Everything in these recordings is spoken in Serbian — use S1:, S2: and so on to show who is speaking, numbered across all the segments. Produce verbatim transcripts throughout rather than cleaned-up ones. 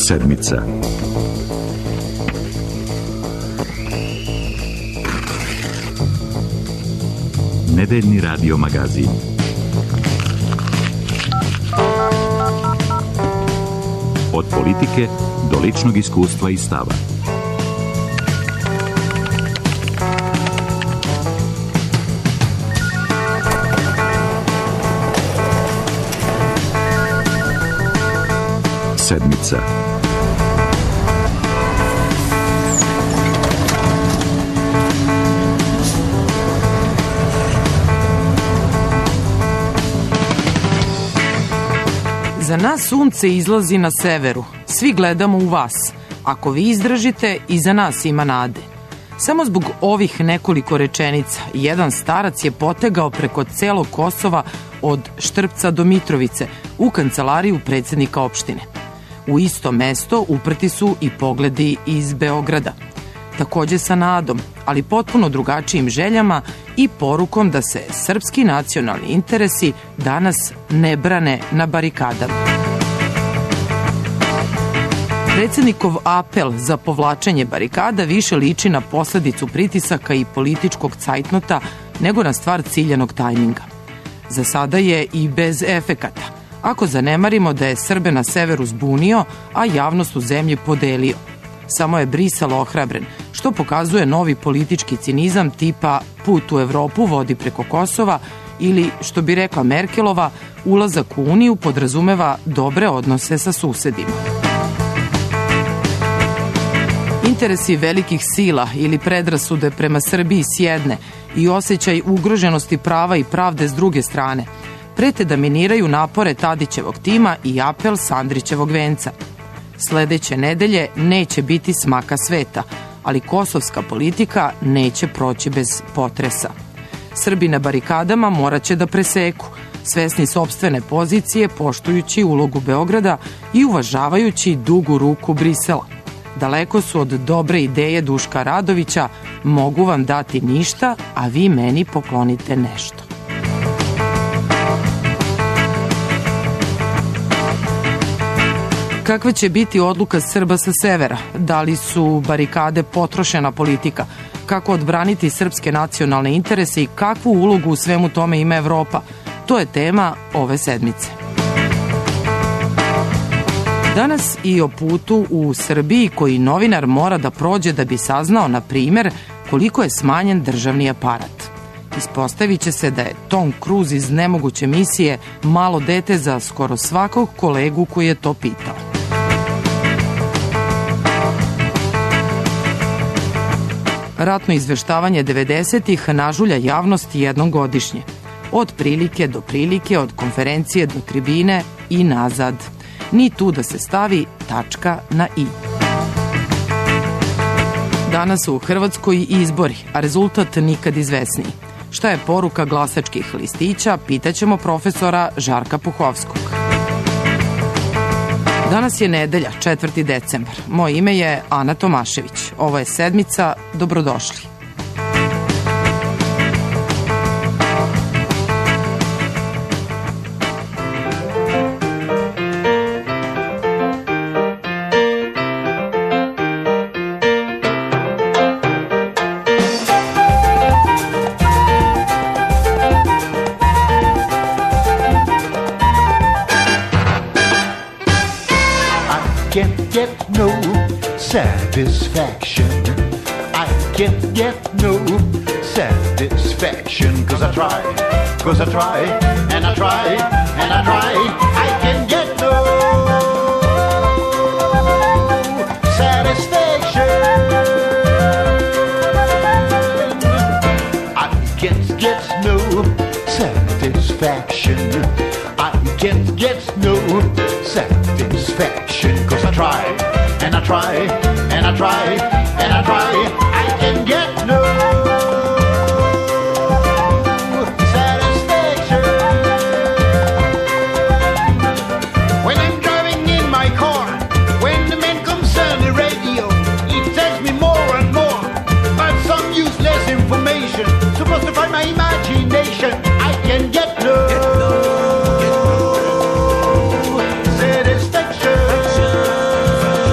S1: Sedmica. Nedeljni radio magazin. Od politike do ličnog iskustva i stava. Sedmica.
S2: Za nas sunce izlazi na severu. Svi gledamo u vas. Ako vi izdržite, i za nas ima nade. Samo zbog ovih nekoliko rečenica, jedan starac je potegao preko celog Kosova od Štrpca do Mitrovice u kancelariju predsjednika opštine. U isto mesto uprti su i pogledi iz Beograda. Takođe sa nadom, ali potpuno drugačijim željama i porukom da se srpski nacionalni interesi danas ne brane na barikadama. Predsjednikov apel za povlačenje barikada više liči na posledicu pritisaka i političkog cajtnota nego na stvar ciljanog tajminga. Za sada je i bez efekata, ako zanemarimo da je Srbe na severu zbunio, a javnost u zemlji podelio. Samo je Brisel ohrabren, što pokazuje novi politički cinizam tipa put u Evropu vodi preko Kosova ili, što bi rekla Merkelova, ulazak u Uniju podrazumeva dobre odnose sa susedima. Interesi velikih sila ili predrasude prema Srbiji s jedne i osjećaj ugroženosti prava i pravde s druge strane prete da miniraju napore Tadićevog tima i apel Sandrićevog venca. Sledeće nedelje neće biti smaka sveta, ali kosovska politika neće proći bez potresa. Srbi na barikadama morat će da preseku, svesni sopstvene pozicije, poštujući ulogu Beograda i uvažavajući dugu ruku Brisela. Daleko su od dobre ideje Duška Radovića, mogu vam dati ništa, a vi meni poklonite nešto. Kakva će biti odluka Srba sa severa? Da li su barikade potrošena politika? Kako odbraniti srpske nacionalne interese i kakvu ulogu u svemu tome ima Evropa? To je tema ove sedmice. Danas i o putu u Srbiji koji novinar mora da prođe da bi saznao, na primer, koliko je smanjen državni aparat. Ispostavit će se da je Tom Cruise iz Nemoguće misije malo dete za skoro svakog kolegu koji je to pitao. Ratno izveštavanje devedesetih nažulja javnost jednom godišnje. Od prilike do prilike, od konferencije do tribine i nazad. Ni tu da se stavi tačka na i. Danas su u Hrvatskoj izbori, a rezultat nikad izvesniji. Šta je poruka glasačkih listića, pitaćemo profesora Žarka Puhovskog. Danas je nedelja, četvrti decembar. Moje ime je Ana Tomašević. Ovo je sedmica, dobrodošli.
S3: Satisfaction. I can't get no satisfaction. Cause I try, cause I try, and I try, and I try. I can get no satisfaction. I can't get no satisfaction. I can't get no satisfaction. Cause I try, and I try, and I try, and I try, I can get no satisfaction. When I'm driving in my car, when the man comes on the radio, he tells me more and more about some useless information, supposed to find my imagination. I can get no satisfaction.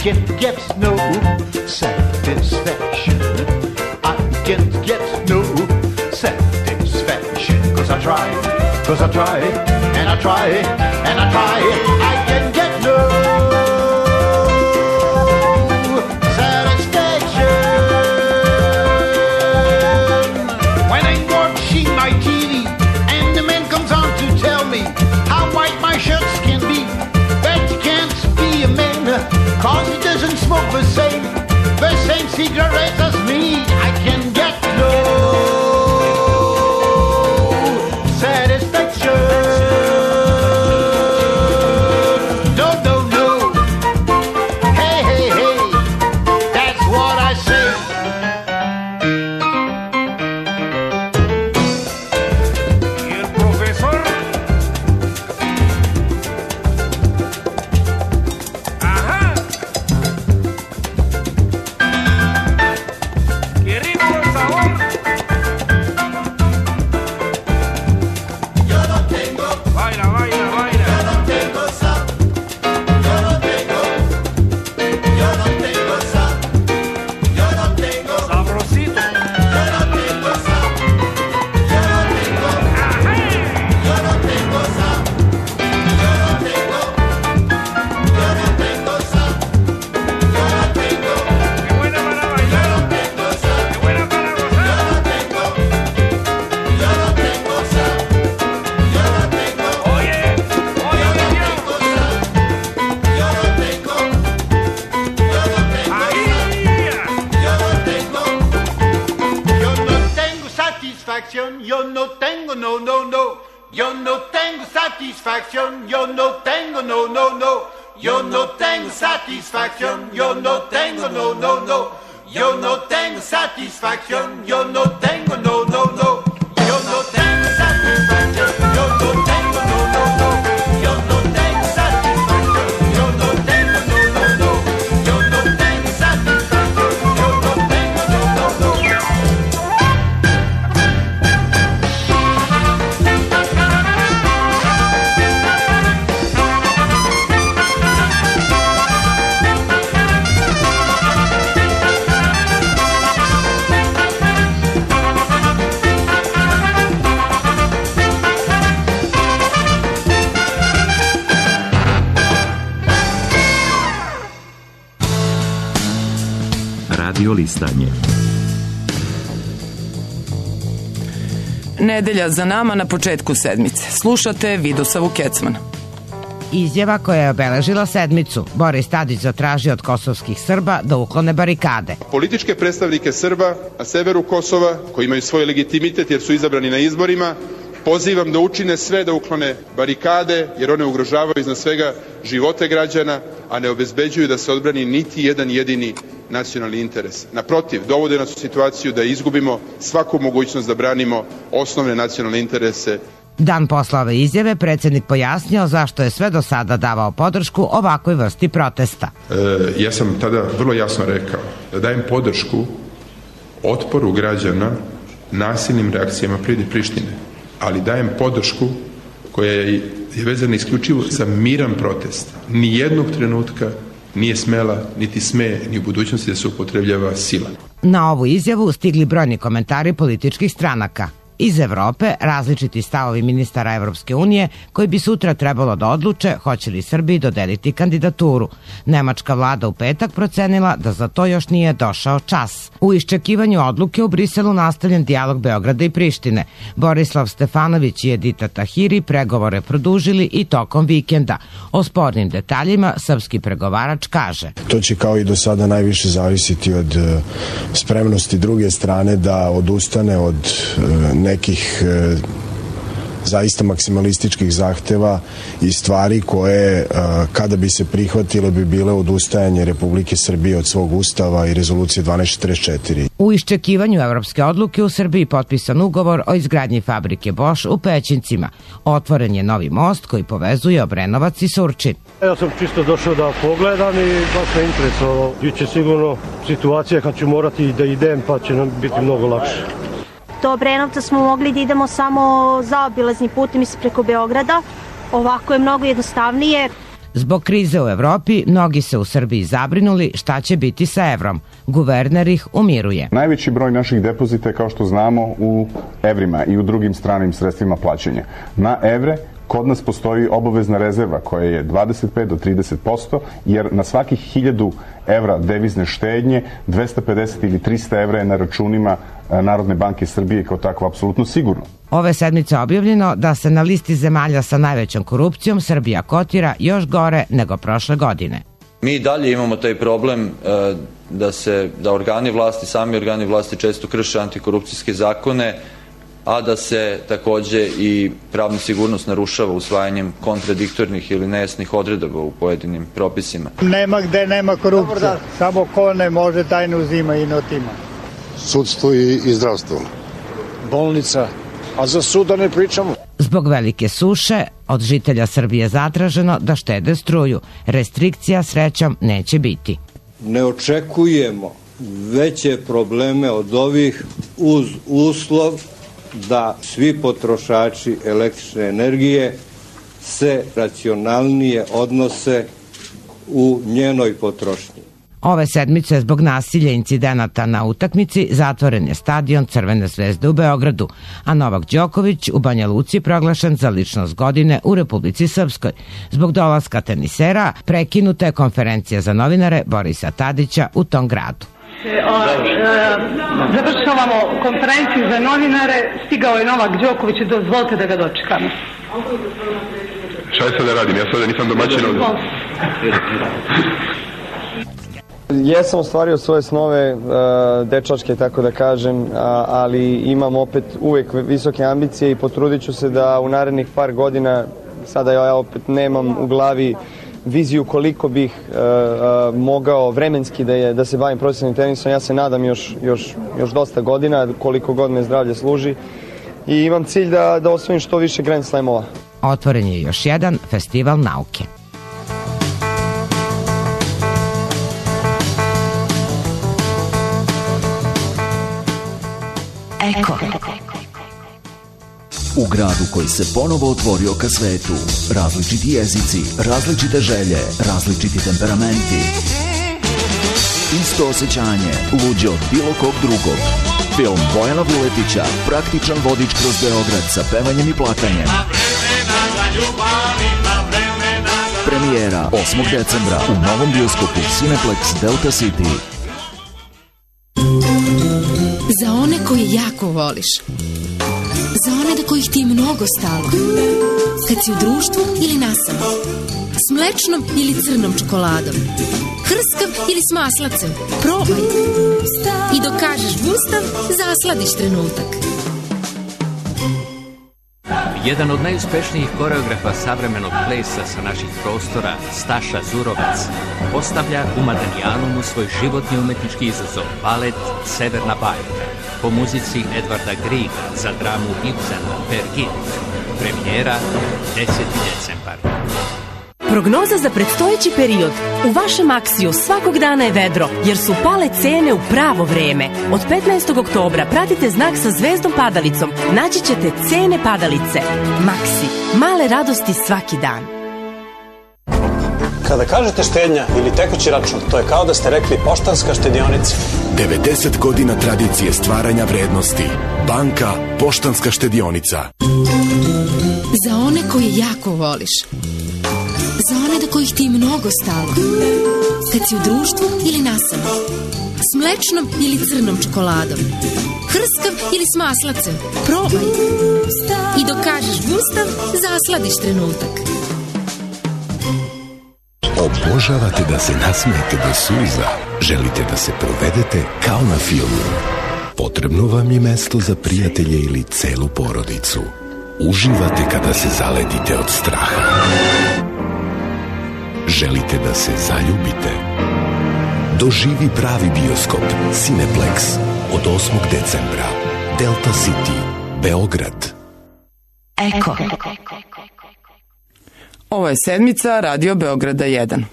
S3: can get no satisfaction. I can get no satisfaction. Cause I try, cause I try, and I try, and I try. I can get no satisfaction. When I'm watching my T V and the man comes on to tell me how white my shirts can be, but he can't be a man cause he doesn't smoke the same, the same cigarettes as me. I can get no satisfaction. No, no, no. Hey, hey, hey. That's what I say.
S4: ¿Y el profesor? Ajá. Qué rico el sabor.
S5: Yo no tengo,
S4: Baila, baila, baila.
S5: yo no tengo sal, yo no tengo, yo no tengo sal, yo no tengo,
S4: Sabrosito.
S5: yo no tengo sal, yo no tengo, yo no tengo sal, yo no tengo, yo no tengo sal, yo no tengo,
S4: Qué buena para bailar.
S5: tengo sal,
S4: Qué buena para
S5: yo
S4: gozar.
S5: no tengo, yo no tengo sal, yo no tengo.
S4: Oye, oye, niño.
S5: Yo no tengo, yo no tengo,
S4: Ahí.
S5: yo no tengo,
S3: Yo no tengo satisfacción, yo no tengo, no, no, no. Yo no tengo satisfacción, yo no tengo, no, no, no. Yo no tengo satisfacción, yo no tengo, no, no, no. Yo no tengo satisfacción, yo no tengo, no, no, no. Yo no tengo satisfacción, yo no tengo, no, no, no. Yo no tengo satisfacción, yo no tengo, no, no, no. Yo no tengo satisfacción, yo no tengo, no, no, no.
S1: Radio Listanje.
S2: Nedelja za nama na početku sedmice. Slušate Vidosavu Kecman.
S6: Izjava koja je obeležila sedmicu. Boris Tadić zatražio od kosovskih Srba da uklone barikade.
S7: Političke predstavnike Srba na severu Kosova, koji imaju svoj legitimitet jer su izabrani na izborima, pozivam da učine sve da uklone barikade, jer one ugrožavaju iznad svega živote građana, a ne obezbeđuju da se odbrani niti jedan jedini nacionalni interes. Naprotiv, dovode nas u situaciju da izgubimo svaku mogućnost da branimo osnovne nacionalne interese.
S6: Dan posle ove izjave predsjednik pojasnio zašto je sve do sada davao podršku ovakvoj vrsti protesta.
S7: E, ja sam tada vrlo jasno rekao da dajem podršku otporu građana nasilnim reakcijama Prištine, ali dajem podršku koja je vezana isključivo za miran protest. Nijednog trenutka nije smela, niti sme, ni u budućnosti da se upotrebljava sila.
S6: Na ovu izjavu stigli brojni komentari političkih stranaka. Iz Evrope različiti stavovi ministara Evropske unije koji bi sutra trebalo da odluče hoće li Srbiji dodeliti kandidaturu. Nemačka vlada u petak procenila da za to još nije došao čas. U iščekivanju odluke u Briselu nastavljen dijalog Beograda i Prištine. Borislav Stefanović i Edita Tahiri pregovore produžili i tokom vikenda. O spornim detaljima srpski pregovarač kaže:
S8: To će kao i do sada najviše zavisiti od spremnosti druge strane da odustane od nekih e, zaista maksimalističkih zahteva i stvari koje e, kada bi se prihvatile bi bile odustajanje Republike Srbije od svog ustava i rezolucije dvanaest četrdeset četiri.
S6: U iščekivanju evropske odluke u Srbiji potpisan ugovor o izgradnji fabrike Bosch u Pećincima. Otvoren je novi most koji povezuje Obrenovac i Surčin.
S9: Ja sam čisto došao da pogledam i baš me interesovalo. Biće sigurno situacija kad ću morati da idem pa će nam biti mnogo lakše.
S10: Do Obrenovca smo mogli da idemo samo zaobilaznim putem preko Beograda. Ovako je mnogo jednostavnije.
S6: Zbog krize u Evropi, mnogi se u Srbiji zabrinuli šta će biti sa evrom. Guverner ih umiruje.
S11: Najveći broj naših depozita je, kao što znamo, u evrima i u drugim stranim sredstvima plaćanja. Na evre kod nas postoji obavezna rezerva koja je dvadeset pet do trideset posto, jer na svakih hiljadu evra devizne štednje dvesta pedeset ili trista evra je na računima Narodne banke Srbije, kao tako apsolutno sigurno.
S6: Ove sedmice objavljeno da se na listi zemalja sa najvećom korupcijom Srbija kotira još gore nego prošle godine.
S12: Mi dalje imamo taj problem da se da organi vlasti, sami organi vlasti često krše antikorupcijske zakone, a da se takođe i pravna sigurnost narušava usvajanjem kontradiktornih ili nejasnih odredaba u pojedinim propisima.
S3: Nema gde nema korupcije, samo ko ne može taj ne uzima i ne otima.
S13: Sudstvo i, i zdravstvo.
S9: Bolnica, a za suda ne pričamo.
S6: Zbog velike suše, od žitelja Srbije zatraženo da štede struju. Restrikcija srećom neće biti.
S14: Ne očekujemo veće probleme od ovih uz uslov da svi potrošači električne energije se racionalnije odnose u njenoj potrošnji.
S6: Ove sedmice zbog nasilja i incidenata na utakmici zatvoren je stadion Crvene zvezde u Beogradu, a Novak Đoković u Banja Luci proglašen za ličnost godine u Republici Srpskoj. Zbog dolaska tenisera prekinuta je konferencija za novinare Borisa Tadića u tom gradu.
S15: Završavamo konferenciju za novinare, stigao je Novak Đoković i dozvolite da ga dočekamo.
S7: Šta je sad da radim? Ja sada nisam domaćin ovdje.
S16: Jesam ostvario svoje snove, dečačke tako da kažem, ali imam opet uvek visoke ambicije i potrudit ću se da u narednih par godina, sada ja opet nemam u glavi viziju koliko bih mogao vremenski da, je, da se bavim profesionalnim tenisom. Ja se nadam još, još, još dosta godina, koliko god me zdravlje služi, i imam cilj da, da osvojim što više Grand Slamova.
S6: Otvoren je još jedan festival nauke.
S17: Eko. U gradu koji se ponovo otvorio ka svetu, različiti jezici, različite želje, različiti temperamenti. Isto osjećanje, luđe od bilo kog drugog. Film Bojana Vuletića, praktičan vodič kroz Beograd sa pevanjem i plakanjem. Premijera osmog decembra u novom bioskopu Cineplex Delta City.
S18: Za one koje jako voliš. Za one do kojih ti je mnogo stalo. Kad si u društvu ili nasamo. S mlečnom ili crnom čokoladom. Hrskav ili s maslacem. Probaj. I dok kažeš gustav, zasladiš trenutak.
S19: Jedan od najuspešnijih koreografa savremenog plesa sa naših prostora, Staša Zurovac, postavlja u Madanijanumu svoj životni umetnički izazov, balet Severna bajka, po muzici Edvarda Griega za dramu Ibsena Per Gynt. Premijera deseti decembar.
S20: Prognoza za predstojeći period. U vašem Aksiju svakog dana je vedro, jer su pale cene u pravo vreme. Od petnaestog oktobra pratite znak sa zvezdom padalicom. Naći ćete cene padalice. Maksi. Male radosti svaki dan.
S21: Kada kažete štednja ili tekući račun, to je kao da ste rekli Poštanska štedionica.
S22: devedeset godina tradicije stvaranja vrednosti. Banka Poštanska štedionica.
S18: Za one koje jako voliš. Za one do kojih ti je mnogo stalo. Kad si u društvu ili nasamo. S mlečnom ili crnom čokoladom. Hrskav ili s maslacem. Probaj. I dok kažeš gustav, zasladiš trenutak.
S22: Obožavate da se nasmejete do suza. Želite da se provedete kao na filmu. Potrebno vam je mesto za prijatelje ili celu porodicu. Uživate kada se zaledite od straha. Želite da se zaljubite? Doživi pravi bioskop Cineplex od osmog decembra. Delta City, Beograd.
S17: Eko.
S2: Ovo je sedmica Radio Beograda jedan.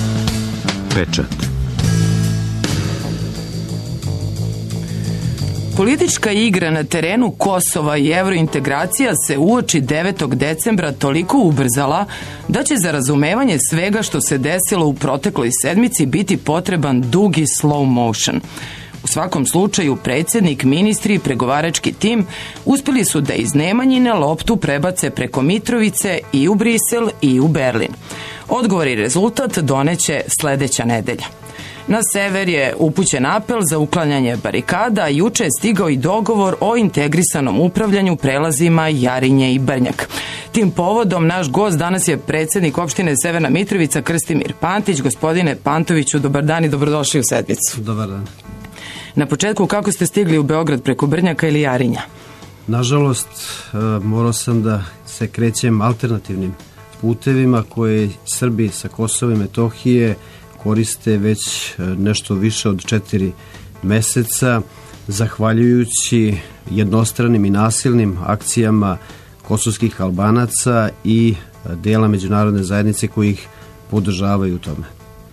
S1: Pečat.
S2: Politička igra na terenu Kosova i evrointegracija se uoči devetog decembra toliko ubrzala da će za razumevanje svega što se desilo u protekloj sedmici biti potreban dugi slow motion. U svakom slučaju, predsjednik, ministri i pregovarački tim uspjeli su da iz Nemanjine loptu prebace preko Mitrovice i u Brisel i u Berlin. Odgovor i rezultat doneće sledeća nedelja. Na sever je upućen apel za uklanjanje barikada, a juče je stigao i dogovor o integrisanom upravljanju prelazima Jarinje i Brnjak. Tim povodom naš gost danas je predsjednik opštine Severna Mitrovica Krstimir Pantić. Gospodine Pantoviću, dobar dan i dobrodošli u sedmicu.
S4: Dobar dan.
S2: Na početku, kako ste stigli u Beograd, preko Brnjaka ili Jarinja?
S4: Nažalost, morao sam da se krećem alternativnim putevima koje Srbi sa Kosova i Metohije koriste već nešto više od četiri meseca, zahvaljujući jednostranim i nasilnim akcijama kosovskih Albanaca i dela međunarodne zajednice koji ih podržavaju u tome.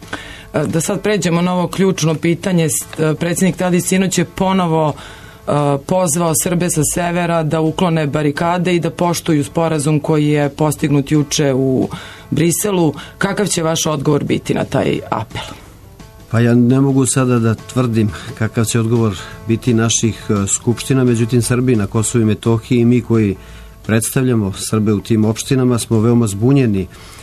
S2: Da sad pređemo na ovo ključno pitanje, predsjednik Tadić sinoć je ponovo pozvao Srbe sa severa da uklone barikade i da poštuju sporazum koji je postignut juče u Briselu. Kakav će vaš odgovor biti na taj apel?
S4: Pa ja ne mogu sada da tvrdim kakav će odgovor biti naših skupština, međutim Srbi na Kosovu i Metohiji i mi koji predstavljamo Srbe u tim opštinama smo veoma zbunjeni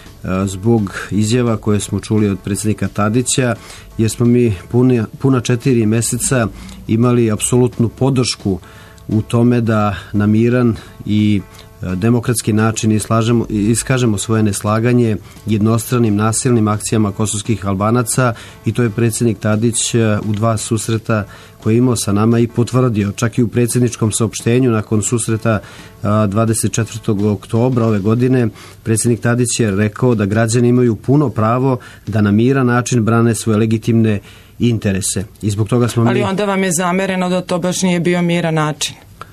S4: zbog izjava koje smo čuli od predsjednika Tadića, jer smo mi puna, puna četiri meseca imali apsolutnu podršku u tome da na miran i demokratski način islažemo, iskažemo svoje neslaganje jednostranim nasilnim akcijama kosovskih Albanaca, i to je predsjednik Tadić u dva susreta koje je imao sa nama i potvrdio. Čak i u predsjedničkom saopštenju nakon susreta dvadeset četvrtog oktobra ove godine predsjednik Tadić je rekao da građani imaju puno pravo da na miran način brane svoje legitimne interese. I zbog toga smo mi...
S2: Ali onda vam je zamereno da to baš nije bio miran način.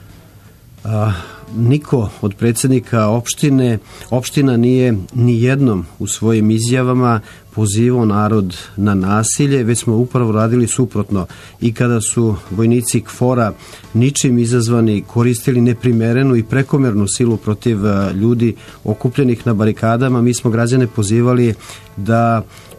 S4: A, niko od predsjednika opštine, opština nije ni jednom u svojim izjavama pozivao narod na nasilje, već smo upravo radili suprotno. I kada su vojnici KFOR-a ničim izazvani koristili neprimerenu i prekomernu silu protiv ljudi okupljenih na barikadama, mi smo građane pozivali da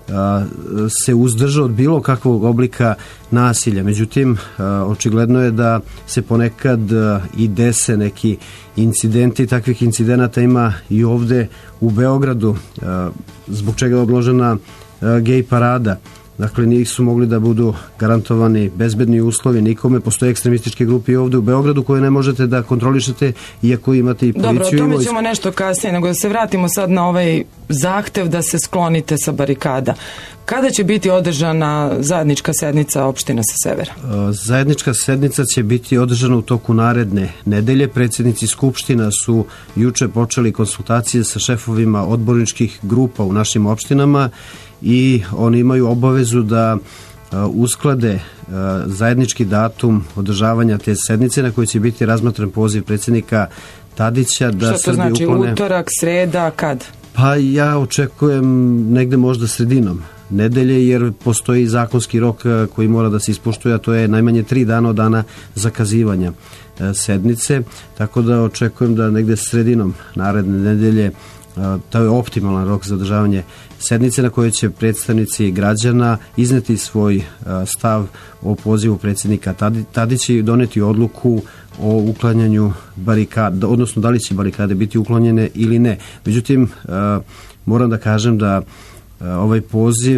S4: se uzdrža od bilo kakvog oblika nasilja. Međutim, očigledno je da se ponekad i dese neki incidenti, takvih incidenata ima i ovde u Beogradu, zbog čega je odložena gej parada. Dakle, nisu mogli da budu garantovani bezbedni uslovi nikome. Postoje ekstremističke grupe i ovde u Beogradu koje ne možete da kontrolišete, iako imate i policiju.
S2: Dobro, o tome ćemo nešto kasnije, nego da se vratimo sad na ovaj zahtev da se sklonite sa barikada. Kada će biti održana zajednička sednica opština sa severa?
S4: Zajednička sednica će biti održana u toku naredne nedelje. Predsjednici skupština su juče počeli konsultacije sa šefovima odborničkih grupa u našim opštinama i oni imaju obavezu da usklade zajednički datum održavanja te sednice na kojoj će biti razmatran poziv predsjednika Tadića da Srbi uklone... Što to znači,
S2: uklone... utorak, sreda, kad?
S4: Pa ja očekujem negde možda sredinom nedelje, jer postoji zakonski rok koji mora da se ispoštuje, a to je najmanje tri dana od dana zakazivanja sednice, tako da očekujem da negde sredinom naredne nedelje, to je optimalan rok za održavanje sednice na kojoj će predstavnici građana izneti svoj stav o pozivu predsjednika Tadića i doneti odluku o uklanjanju barikada, odnosno da li će barikade biti uklonjene ili ne. Međutim, moram da kažem da ovaj poziv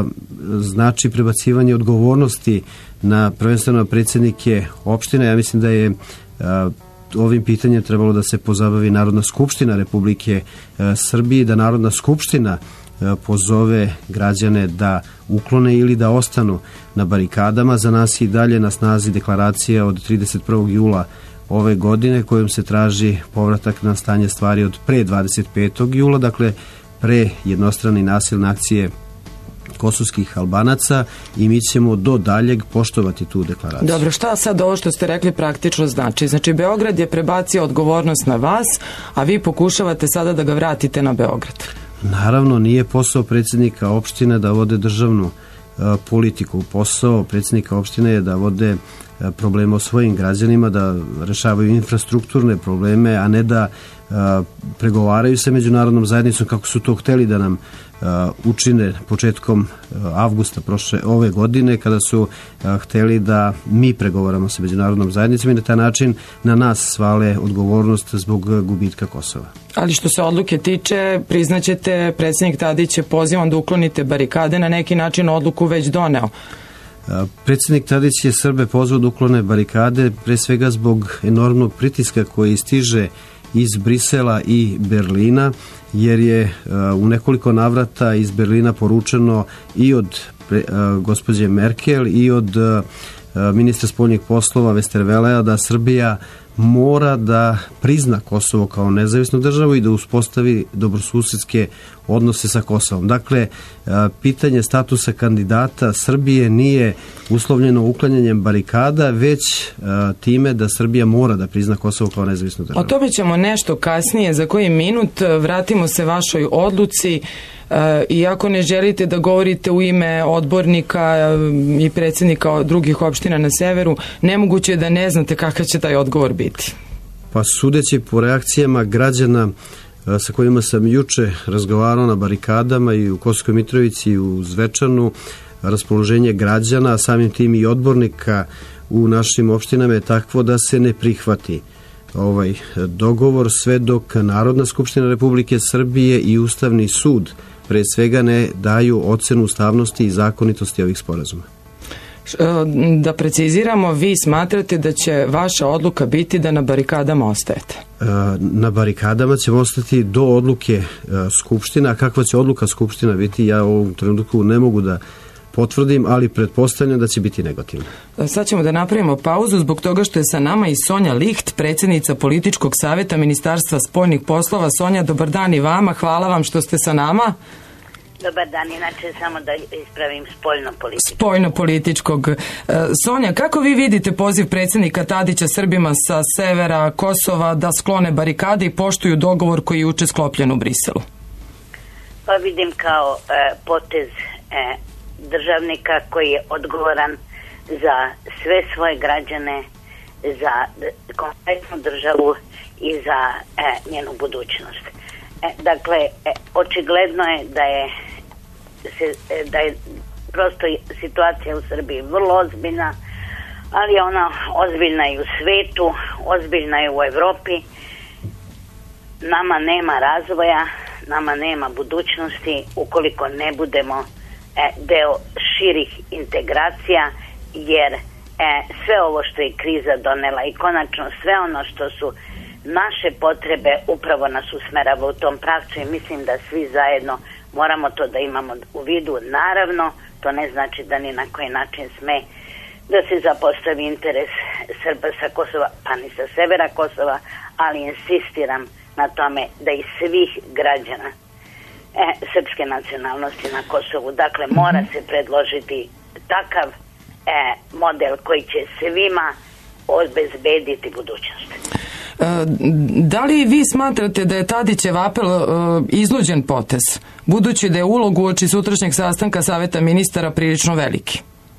S4: znači prebacivanje odgovornosti na prvenstveno predsjednike opštine. Ja mislim da je ovim pitanjem trebalo da se pozabavi Narodna skupština Republike Srbije, da Narodna skupština pozove građane da uklone ili da ostanu na barikadama. Za nas je i dalje na snazi deklaracija od trideset prvog jula ove godine kojom se traži povratak na stanje stvari od pre dvadeset petog jula, dakle pre jednostrane nasilne akcije kosovskih Albanaca, i mi ćemo do daljeg poštovati tu deklaraciju.
S2: Dobro, šta sad ovo što ste rekli praktično znači? Znači, Beograd je prebacio odgovornost na vas, a vi pokušavate sada da ga vratite na Beograd.
S4: Naravno, nije posao predsjednika opštine da vode državnu uh, politiku. Posao predsjednika opštine je da vode problema o svojim građanima, da rešavaju infrastrukturne probleme, a ne da pregovaraju sa međunarodnom zajednicom kako su to hteli da nam učine početkom avgusta prošle ove godine, kada su hteli da mi pregovaramo sa međunarodnom zajednicom i na taj način na nas svale odgovornost zbog gubitka Kosova.
S2: Ali što se odluke tiče, priznaćete, predsjednik Tadić je pozivan da uklonite barikade, na neki način odluku već doneo.
S4: Predsjednik Tadić je Srbe pozvao da uklone barikade, pre svega zbog enormnog pritiska koji stiže iz Brisela i Berlina, jer je u nekoliko navrata iz Berlina poručeno i od gospođe Merkel i od ministra spoljnih poslova Westervelea da Srbija mora da prizna Kosovo kao nezavisnu državu i da uspostavi dobrosusedske odnose sa Kosovom. Dakle, pitanje statusa kandidata Srbije nije uslovljeno uklanjanjem barikada, već time da Srbija mora da prizna Kosovo kao nezavisnu državu.
S2: O tome ćemo nešto kasnije, za koji minut. Vratimo se vašoj odluci. Iako ne želite da govorite u ime odbornika i predsjednika drugih opština na severu, nemoguće je da ne znate kakav će taj odgovor biti.
S4: Pa sudeći po reakcijama građana sa kojima sam juče razgovarao na barikadama i u Kosovskoj Mitrovici i u Zvečanu, raspoloženje građana, a samim tim i odbornika u našim opštinama je takvo da se ne prihvati ovaj dogovor sve dok Narodna skupština Republike Srbije i Ustavni sud pre svega ne daju ocenu ustavnosti i zakonitosti ovih sporazuma.
S2: Da preciziramo, vi smatrate da će vaša odluka biti da na barikadama ostajete?
S4: Na barikadama ćemo ostati do odluke Skupština, a kakva će odluka Skupština biti, ja u ovom trenutku ne mogu da potvrdim, ali pretpostavljam da će biti negativno.
S2: Sad ćemo da napravimo pauzu zbog toga što je sa nama i Sonja Licht, predsjednica Političkog savjeta Ministarstva spoljnih poslova. Sonja, dobar dan i vama, hvala vam što ste sa nama.
S5: Dobar dan, inače samo da ispravim spoljno-političkog.
S2: Spoljno-političkog. Sonja, kako vi vidite poziv predsjednika Tadića Srbima sa severa Kosova da sklone barikade i poštuju dogovor koji je juče sklopljen u Briselu?
S5: Pa vidim kao e, potez e, državnika koji je odgovoran za sve svoje građane, za kompletnu državu i za e, njenu budućnost. E, dakle, e, očigledno je da je, se, e, da je prosto situacija u Srbiji vrlo ozbiljna, ali je ona ozbiljna i u svetu, ozbiljna je u Evropi. Nama nema razvoja, nama nema budućnosti ukoliko ne budemo deo širih integracija, jer e, sve ovo što je kriza donela i konačno sve ono što su naše potrebe upravo nas usmerava u tom pravcu i mislim da svi zajedno moramo to da imamo u vidu. Naravno, to ne znači da ni na koji način sme da se zapostavi interes Srba sa Kosova, pa ni sa severa Kosova, ali insistiram na tome da i svih građana E, srpske nacionalnosti na Kosovu. Dakle, mora se predložiti takav e, model koji će svima obezbediti budućnost.
S2: E, da li vi smatrate da je Tadićev apel e, izluđen potez, budući da je ulog uoči sutrašnjeg sastanka Saveta ministara prilično veliki?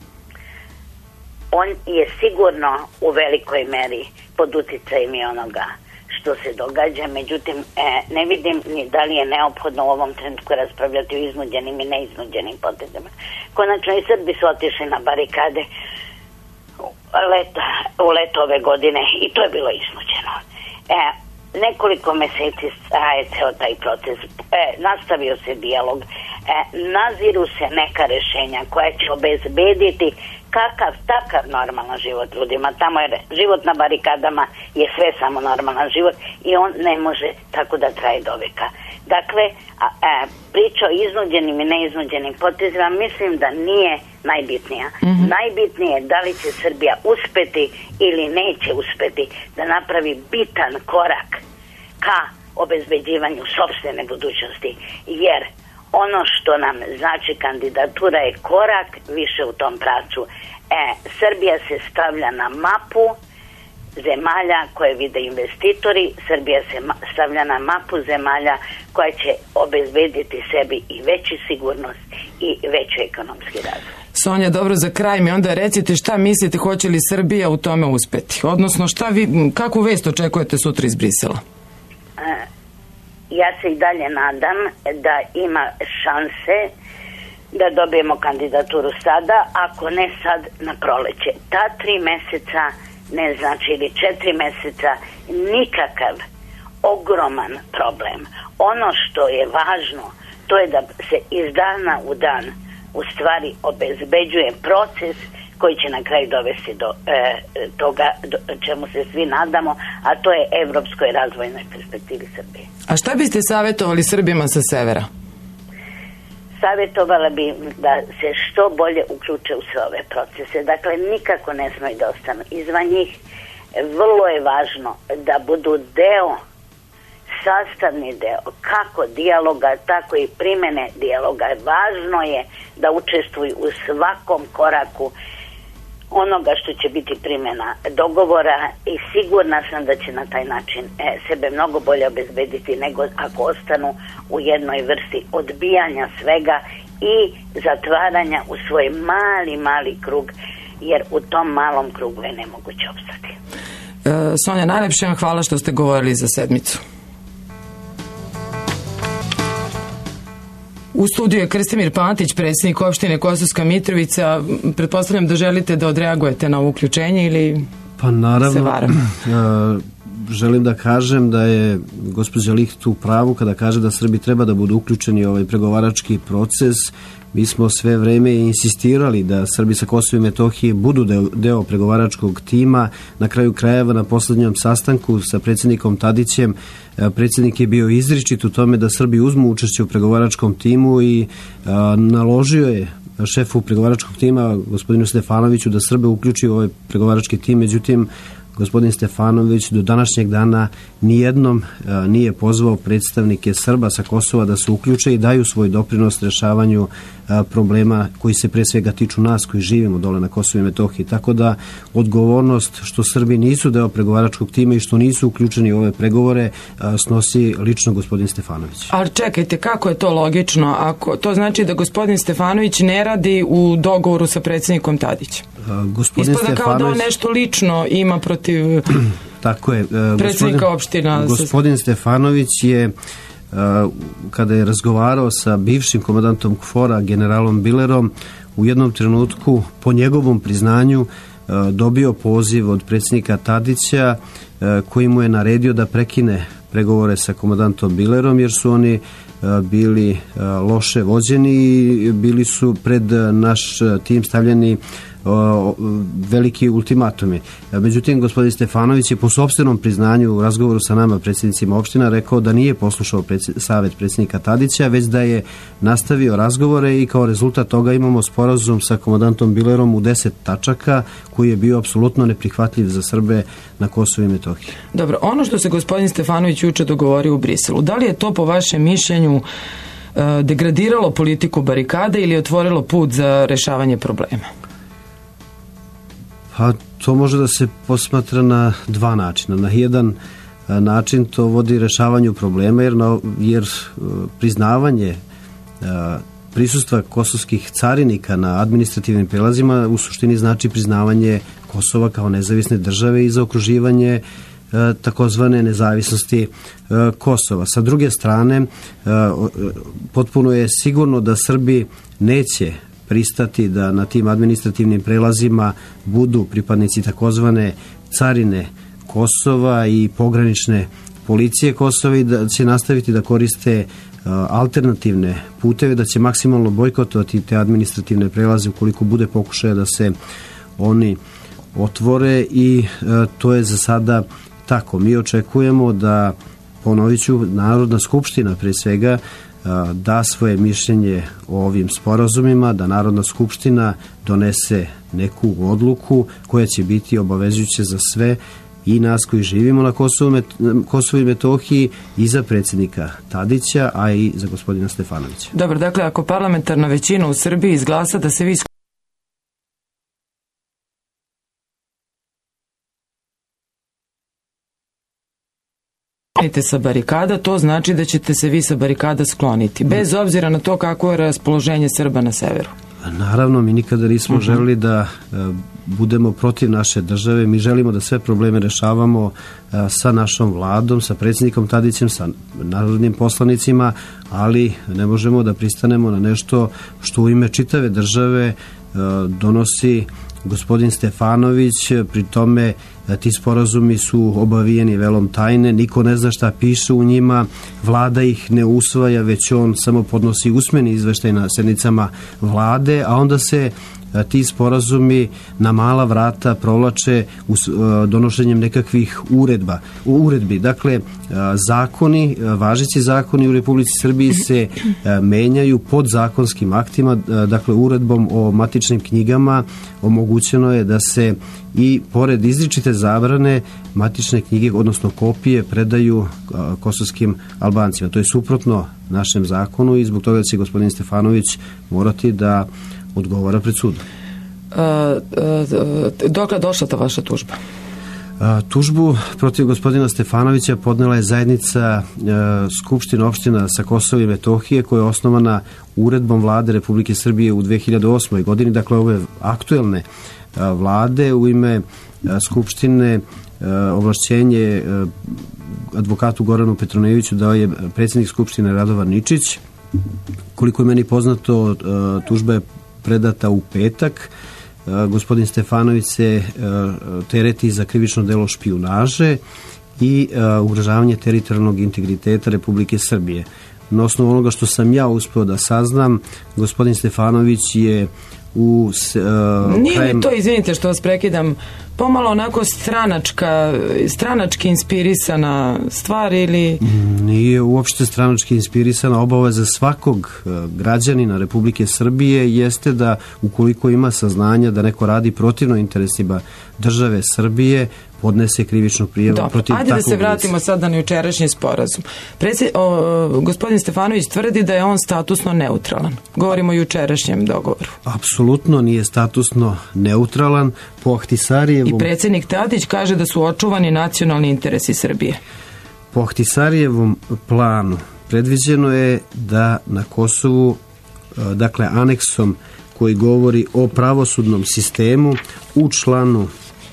S5: On je sigurno u velikoj meri pod uticajem i onoga što se događa, međutim e, ne vidim ni da li je neophodno u ovom trenutku raspravljati o iznuđenim i neiznuđenim potezima. Konačno i Srbi su otišli na barikade leta, u leto ove godine i to je bilo iznuđeno. E, nekoliko meseci traje ceo taj proces. E, nastavio se dijalog. E, naziru se neka rešenja koja će obezbediti kakav takav normalan život ljudima. Tamo je život na barikadama je sve samo normalan život i on ne može tako da traje do veka. Dakle, a, a, priča o iznuđenim i neiznuđenim potezima mislim da nije najbitnija. Mm-hmm. Najbitnije je da li će Srbija uspeti ili neće uspeti da napravi bitan korak ka obezbeđivanju sopstvene budućnosti, jer ono što nam znači kandidatura je korak više u tom pravcu. E, Srbija se stavlja na mapu zemalja koje vide investitori, Srbija se stavlja na mapu zemalja koja će obezbediti sebi i veću sigurnost i veći ekonomski razvoj.
S2: Sonja, dobro, za kraj mi onda recite šta mislite, hoće li Srbija u tome uspeti? Odnosno, šta vi, kakvu vest očekujete sutra iz Brisela?
S5: Ja se i dalje nadam da ima šanse da dobijemo kandidaturu sada, ako ne sad na proleće. Ta tri meseca, ne znači ili četiri meseca, nikakav ogroman problem. Ono što je važno, to je da se iz dana u dan u stvari obezbeđuje proces koji će na kraju dovesti do e, toga do, čemu se svi nadamo, a to je evropskoj razvojnoj perspektivi Srbije.
S2: A šta biste savjetovali Srbima sa severa?
S5: Savjetovala bi da se što bolje uključe u sve ove procese. Dakle, nikako ne smiju da ostanu izvan njih. Vrlo je važno da budu deo, sastavni deo, kako dijaloga, tako i primene dijaloga. Važno je da učestvuju u svakom koraku onoga što će biti primjena dogovora i sigurna sam da će na taj način e, sebe mnogo bolje obezbediti nego ako ostanu u jednoj vrsti odbijanja svega i zatvaranja u svoj mali, mali krug, jer u tom malom krugu je nemoguće opstati.
S2: E, Sonja, najlepše vam hvala što ste govorili za sedmicu. U studiju je Krstimir Pantić, predsjednik opštine Kosovska Mitrovica. Pretpostavljam da želite da odreagujete na ovo uključenje ili
S4: pa naravno,
S2: se varam?
S4: Želim da kažem da je gospođa Licht u pravu kada kaže da Srbi treba da budu uključeni u ovaj pregovarački proces. Mi smo sve vreme insistirali da Srbi sa Kosova i Metohije budu deo, deo pregovaračkog tima. Na kraju krajeva, na poslednjem sastanku sa predsjednikom Tadićem, predsjednik je bio izričit u tome da Srbi uzmu učešće u pregovaračkom timu i a, naložio je šefu pregovaračkog tima, gospodinu Stefanoviću, da Srbe uključi u ovaj pregovarački tim. Međutim, gospodin Stefanović do današnjeg dana nijednom a, nije pozvao predstavnike Srba sa Kosova da se uključe i daju svoj doprinos rešavanju a, problema koji se pre svega tiču nas koji živimo dole na Kosovu i Metohiji. Tako da odgovornost što Srbi nisu deo pregovaračkog tima i što nisu uključeni u ove pregovore a, snosi lično gospodin Stefanović.
S2: Ali čekajte, kako je to logično? Ako to znači da gospodin Stefanović ne radi u dogovoru sa predsjednikom Tadićem? Gospodin Ispada Stefanović... kao da on nešto lično ima protiv
S4: tako je,
S2: predsjednika opština.
S4: Gospodin Stefanović je, kada je razgovarao sa bivšim komandantom KFOR-a, generalom Bilerom, u jednom trenutku, po njegovom priznanju, dobio poziv od predsjednika Tadića koji mu je naredio da prekine pregovore sa komandantom Bilerom, jer su oni bili loše vođeni i bili su pred naš tim stavljeni veliki ultimatumi. Međutim, gospodin Stefanović je po sopstvenom priznanju u razgovoru sa nama, predsjednicima opština, rekao da nije poslušao predsjed, savjet predsjednika Tadića, već da je nastavio razgovore i kao rezultat toga imamo sporazum sa komandantom Bilerom u deset tačaka koji je bio apsolutno neprihvatljiv za Srbe na Kosovu i Metohiji.
S2: Dobro, ono što se gospodin Stefanović juče dogovorio u Briselu, da li je to po vašem mišljenju degradiralo politiku barikade ili otvorilo put za rešavanje problema?
S4: Pa to može da se posmatra na dva načina. Na jedan način to vodi rešavanju problema jer, na, jer priznavanje prisustva kosovskih carinika na administrativnim prelazima u suštini znači priznavanje Kosova kao nezavisne države i zaokruživanje takozvane nezavisnosti Kosova. Sa druge strane, potpuno je sigurno da Srbi neće pristati da na tim administrativnim prelazima budu pripadnici takozvane carine Kosova i pogranične policije Kosova i da će nastaviti da koriste alternativne puteve, da će maksimalno bojkotovati te administrativne prelaze ukoliko bude pokušaja da se oni otvore i to je za sada tako. Mi očekujemo da, ponovit ću, Narodna skupština pre svega da svoje mišljenje o ovim sporazumima, da Narodna skupština donese neku odluku koja će biti obavezujuća za sve i nas koji živimo na Kosovu, Kosovu i Metohiji i za predsjednika Tadića, a i za gospodina Stefanovića.
S2: Dobro, dakle, ako parlamentarna većina u Srbiji izglasa da se vi sa barikada, to znači da ćete se vi sa barikada skloniti, bez obzira na to kako je raspoloženje Srba na severu.
S4: Naravno, mi nikada nismo
S2: Mhm.
S4: želeli da e, budemo protiv naše države. Mi želimo da sve probleme rešavamo e, sa našom vladom, sa predsjednikom Tadićem, sa narodnim poslanicima, ali ne možemo da pristanemo na nešto što u ime čitave države e, donosi gospodin Stefanović. Pri tome e, ti sporazumi su obavijeni velom tajne, niko ne zna šta piše u njima, vlada ih ne usvaja, već on samo podnosi usmeni izveštaj na sednicama vlade, a onda se e, ti sporazumi na mala vrata provlače us, e, donošenjem nekakvih uredba, uredbi. Dakle, e, zakoni, e, važeći zakoni u Republici Srbiji se e, menjaju podzakonskim aktima, e, dakle uredbom o matičnim knjigama omogućeno je da se i pored izričite zabrane matične knjige, odnosno kopije, predaju a, kosovskim Albancima. To je suprotno našem zakonu i zbog toga će gospodin Stefanović morati da odgovara pred sudom.
S2: E, e, dokle došla ta vaša tužba?
S4: A, tužbu protiv gospodina Stefanovića podnela je zajednica e, Skupština opština sa Kosova i Metohije, koja je osnovana uredbom vlade Republike Srbije u dve hiljade osmoj godini, dakle ove aktuelne a, vlade. U ime a, Skupštine a, ovlašćenje a, advokatu Goranu Petroneviću dao je predsjednik Skupštine Radovan Ničić. Koliko je meni poznato, a, tužba je predata u petak. Gospodin Stefanović se tereti za krivično delo špijunaže i ugrožavanje teritorijalnog integriteta Republike Srbije. Na osnovu onoga što sam ja uspeo da saznam, gospodin Stefanović je u uh,
S2: Nije
S4: krajem...
S2: mi to, izvinite što vas prekidam, pomalo onako stranačka, stranački inspirisana stvar ili...
S4: Nije uopšte stranački inspirisana. Obaveza svakog građanina Republike Srbije jeste da ukoliko ima saznanja da neko radi protivno interesima države Srbije, podnese krivičnu prijavu protiv takvog lica.
S2: Ajde da se vratimo sada na jučerašnji sporazum. Predsjed, o, gospodin Stefanović tvrdi da je on statusno neutralan. Govorimo o jučerašnjem dogovoru.
S4: Apsolutno nije statusno neutralan. Po Ahtisarijevom...
S2: I predsjednik Tadić kaže da su očuvani nacionalni interesi Srbije.
S4: Po Ahtisarijevom planu predviđeno je da na Kosovu, dakle aneksom koji govori o pravosudnom sistemu, u članu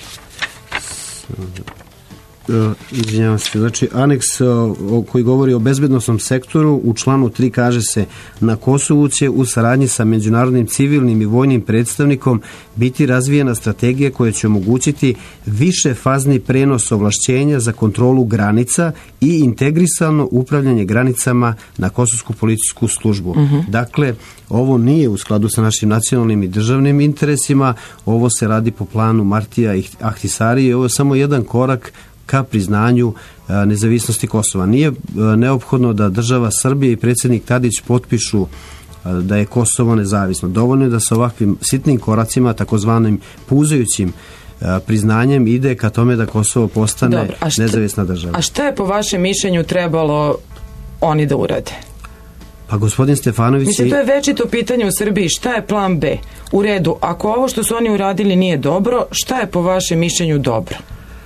S4: izvinjavam se, znači aneks koji govori o bezbednosnom sektoru, u članu tri kaže se: na Kosovu će u saradnji sa međunarodnim civilnim i vojnim predstavnikom biti razvijena strategija koja će omogućiti više fazni prenos ovlašćenja za kontrolu granica i integrisano upravljanje granicama na kosovsku policijsku službu. Uh-huh. Dakle, ovo nije u skladu sa našim nacionalnim i državnim interesima, ovo se radi po planu Martija i Ahtisarije, ovo je samo jedan korak ka priznanju a, nezavisnosti Kosova. Nije a, neophodno da država Srbije i predsjednik Tadić potpišu a, da je Kosovo nezavisno. Dovoljno je da sa ovakvim sitnim koracima, takozvanim puzajućim a, priznanjem, ide ka tome da Kosovo postane
S2: Dobro, a šta,
S4: nezavisna država.
S2: A šta je po vašem mišljenju trebalo oni da urade?
S4: Pa gospodin Stefanović...
S2: Mislim, to je večito pitanje u Srbiji. Šta je plan B? U redu, ako ovo što su oni uradili nije dobro, šta je po vašem mišljenju dobro?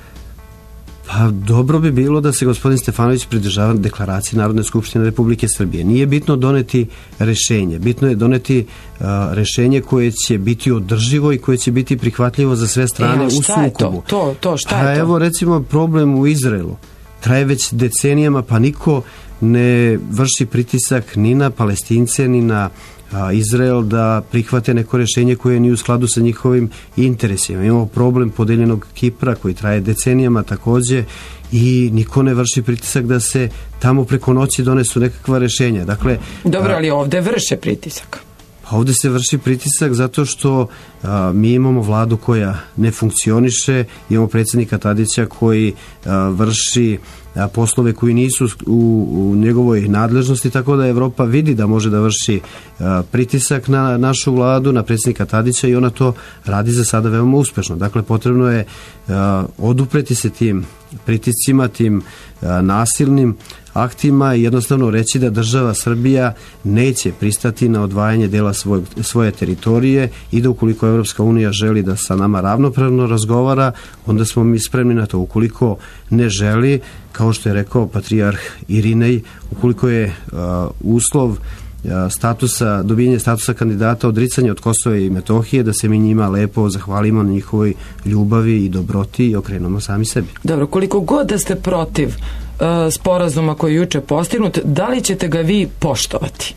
S4: Pa dobro bi bilo da se gospodin Stefanović pridržava deklaracije Narodne skupštine Republike Srbije. Nije bitno doneti rešenje, bitno je doneti uh, rešenje koje će biti održivo i koje će biti prihvatljivo za sve strane
S2: e,
S4: u sukobu.
S2: Je to? To, to, šta
S4: pa
S2: je to?
S4: Evo recimo problem u Izraelu. Traje već decenijama, pa niko ne vrši pritisak ni na Palestince, ni na a, Izrael da prihvate neko rešenje koje nije u skladu sa njihovim interesima. Imamo problem podeljenog Kipra koji traje decenijama takođe i niko ne vrši pritisak da se tamo preko noći donesu nekakva rešenja. Dakle,
S2: dobro, ali ovde vrše pritisak.
S4: Pa ovde se vrši pritisak zato što a, mi imamo vladu koja ne funkcioniše, imamo predsjednika Tadića koji a, vrši a, poslove koji nisu u, u njegovoj nadležnosti, tako da Evropa vidi da može da vrši a, pritisak na našu vladu, na predsjednika Tadića, i ona to radi za sada veoma uspešno. Dakle, potrebno je a, odupreti se tim pritiscima, tim a, nasilnim aktima i jednostavno reći da država Srbija neće pristati na odvajanje dela svoj, svoje teritorije i da ukoliko Evropska unija želi da sa nama ravnopravno razgovara, onda smo mi spremni na to. Ukoliko ne želi, kao što je rekao patrijarh Irinej, ukoliko je uh, uslov statusa, dobijenje statusa kandidata, odricanje od Kosova i Metohije, da se mi njima lepo zahvalimo na njihovoj ljubavi i dobroti i okrenemo sami sebi.
S2: Dobro, koliko god da ste protiv uh, sporazuma koji je juče postignut, da li ćete ga vi poštovati?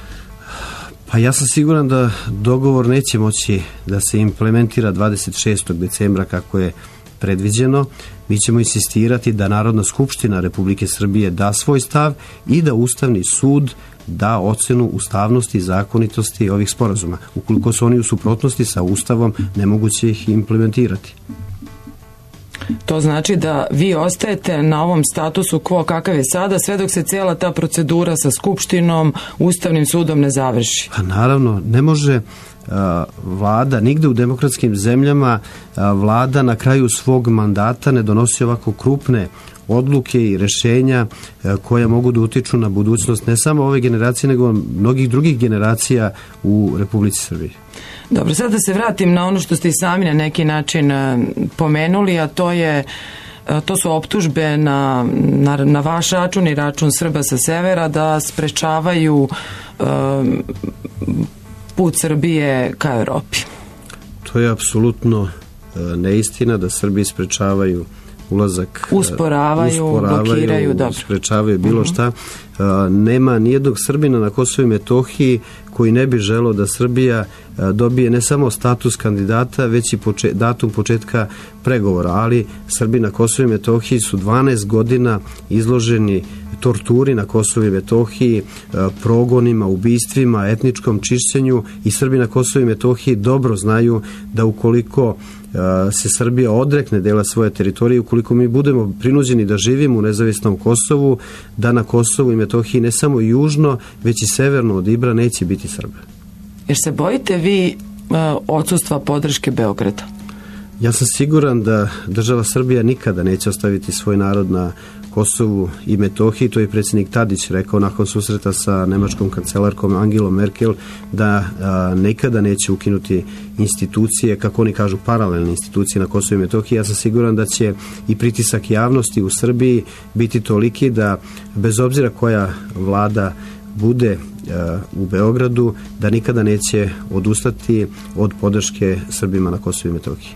S4: Pa ja sam siguran da dogovor neće moći da se implementira dvadeset šestog decembra kako je predviđeno. Mi ćemo insistirati da Narodna skupština Republike Srbije da svoj stav i da Ustavni sud da ocenu ustavnosti i zakonitosti ovih sporazuma. Ukoliko su oni u suprotnosti sa Ustavom, nemoguće ih implementirati.
S2: To znači da vi ostajete na ovom statusu quo kakav je sada, sve dok se cijela ta procedura sa Skupštinom, Ustavnim sudom ne završi.
S4: Pa naravno, ne može a, vlada, nigde u demokratskim zemljama a, vlada na kraju svog mandata ne donosi ovako krupne odluke i rešenja a, koja mogu da utiču na budućnost ne samo ove generacije, nego mnogih drugih generacija u Republici Srbiji.
S2: Dobro, sad da se vratim na ono što ste i sami na neki način pomenuli, a to je to su optužbe na, na, na vaš račun i račun Srba sa severa da sprečavaju um, put Srbije ka Evropi.
S4: To je apsolutno neistina da Srbi sprečavaju ulazak,
S2: usporavaju, usporavaju blokiraju, dobro.
S4: Sprečavaju bilo uh-huh. šta. Nema nijednog Srbina na Kosovu i Metohiji koji ne bi želeo da Srbija dobije ne samo status kandidata, već i poče, datum početka pregovora, ali Srbi na Kosovu i Metohiji su dvanaest godina izloženi torturi na Kosovu i Metohiji, progonima, ubistvima, etničkom čišćenju i Srbi na Kosovu i Metohiji dobro znaju da ukoliko se Srbija odrekne dela svoje teritorije, ukoliko mi budemo prinuđeni da živimo u nezavisnom Kosovu, da na Kosovu i Metohiji ne samo južno, već i severno od Ibra neće biti Srba.
S2: Jer se bojite vi uh, odsustva podrške Beograda?
S4: Ja sam siguran da država Srbija nikada neće ostaviti svoj narod na Kosovu i Metohiji. To je predsjednik Tadić rekao nakon susreta sa nemačkom kancelarkom Angelom Merkel, da a, nikada neće ukinuti institucije, kako oni kažu, paralelne institucije na Kosovu i Metohiji. Ja sam siguran da će i pritisak javnosti u Srbiji biti toliki da bez obzira koja vlada bude u Beogradu, da nikada neće odustati od podrške Srbima na Kosovu i Metohiji.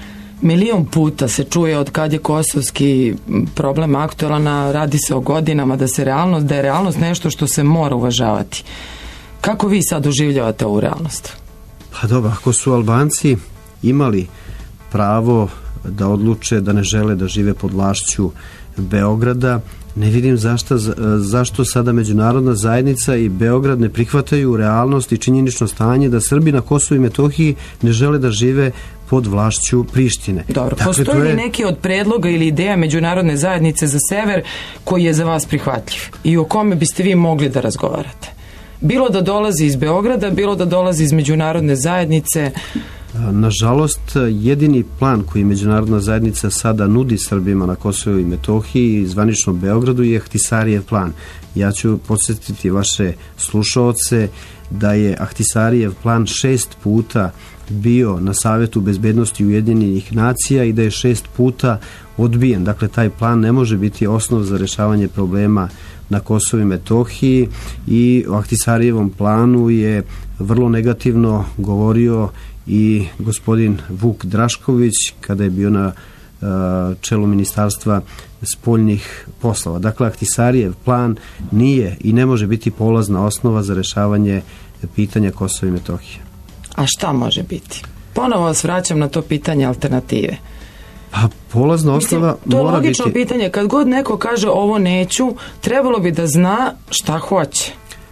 S2: Milion puta se čuje od kad je kosovski problem aktualan, radi se o godinama, da se realnost, da je realnost nešto što se mora uvažavati. Kako vi sad doživljavate ovu realnost?
S4: Pa dobro, ako su Albanci imali pravo da odluče da ne žele da žive pod vlašću Beograda, ne vidim zašto, zašto sada međunarodna zajednica i Beograd ne prihvataju realnost i činjenično stanje da Srbi na Kosovu i Metohiji ne žele da žive pod vlašću Prištine.
S2: Dobro, dakle, postoji li je... neki od predloga ili ideja međunarodne zajednice za sever koji je za vas prihvatljiv i o kome biste vi mogli da razgovarate? Bilo da dolazi iz Beograda, bilo da dolazi iz međunarodne zajednice.
S4: Nažalost, jedini plan koji međunarodna zajednica sada nudi Srbima na Kosovu i Metohiji i zvanično Beogradu je Ahtisarijev plan. Ja ću podsjetiti vaše slušaoce da je Ahtisarijev plan šest puta bio na Savetu bezbednosti Ujedinjenih nacija i da je šest puta odbijen. Dakle, taj plan ne može biti osnov za rešavanje problema na Kosovu i Metohiji i o Ahtisarijevom planu je vrlo negativno govorio i gospodin Vuk Drašković kada je bio na uh, čelu Ministarstva spoljnih poslova. Dakle, Ahtisarijev plan nije i ne može biti polazna osnova za rešavanje pitanja Kosova i Metohije.
S2: A šta može biti? Ponovo vas vraćam na to pitanje alternative.
S4: Pa polazna osnova
S2: Mislim,
S4: mora biti...
S2: To je logično pitanje. Kad god neko kaže ovo neću, trebalo bi da zna šta hoće.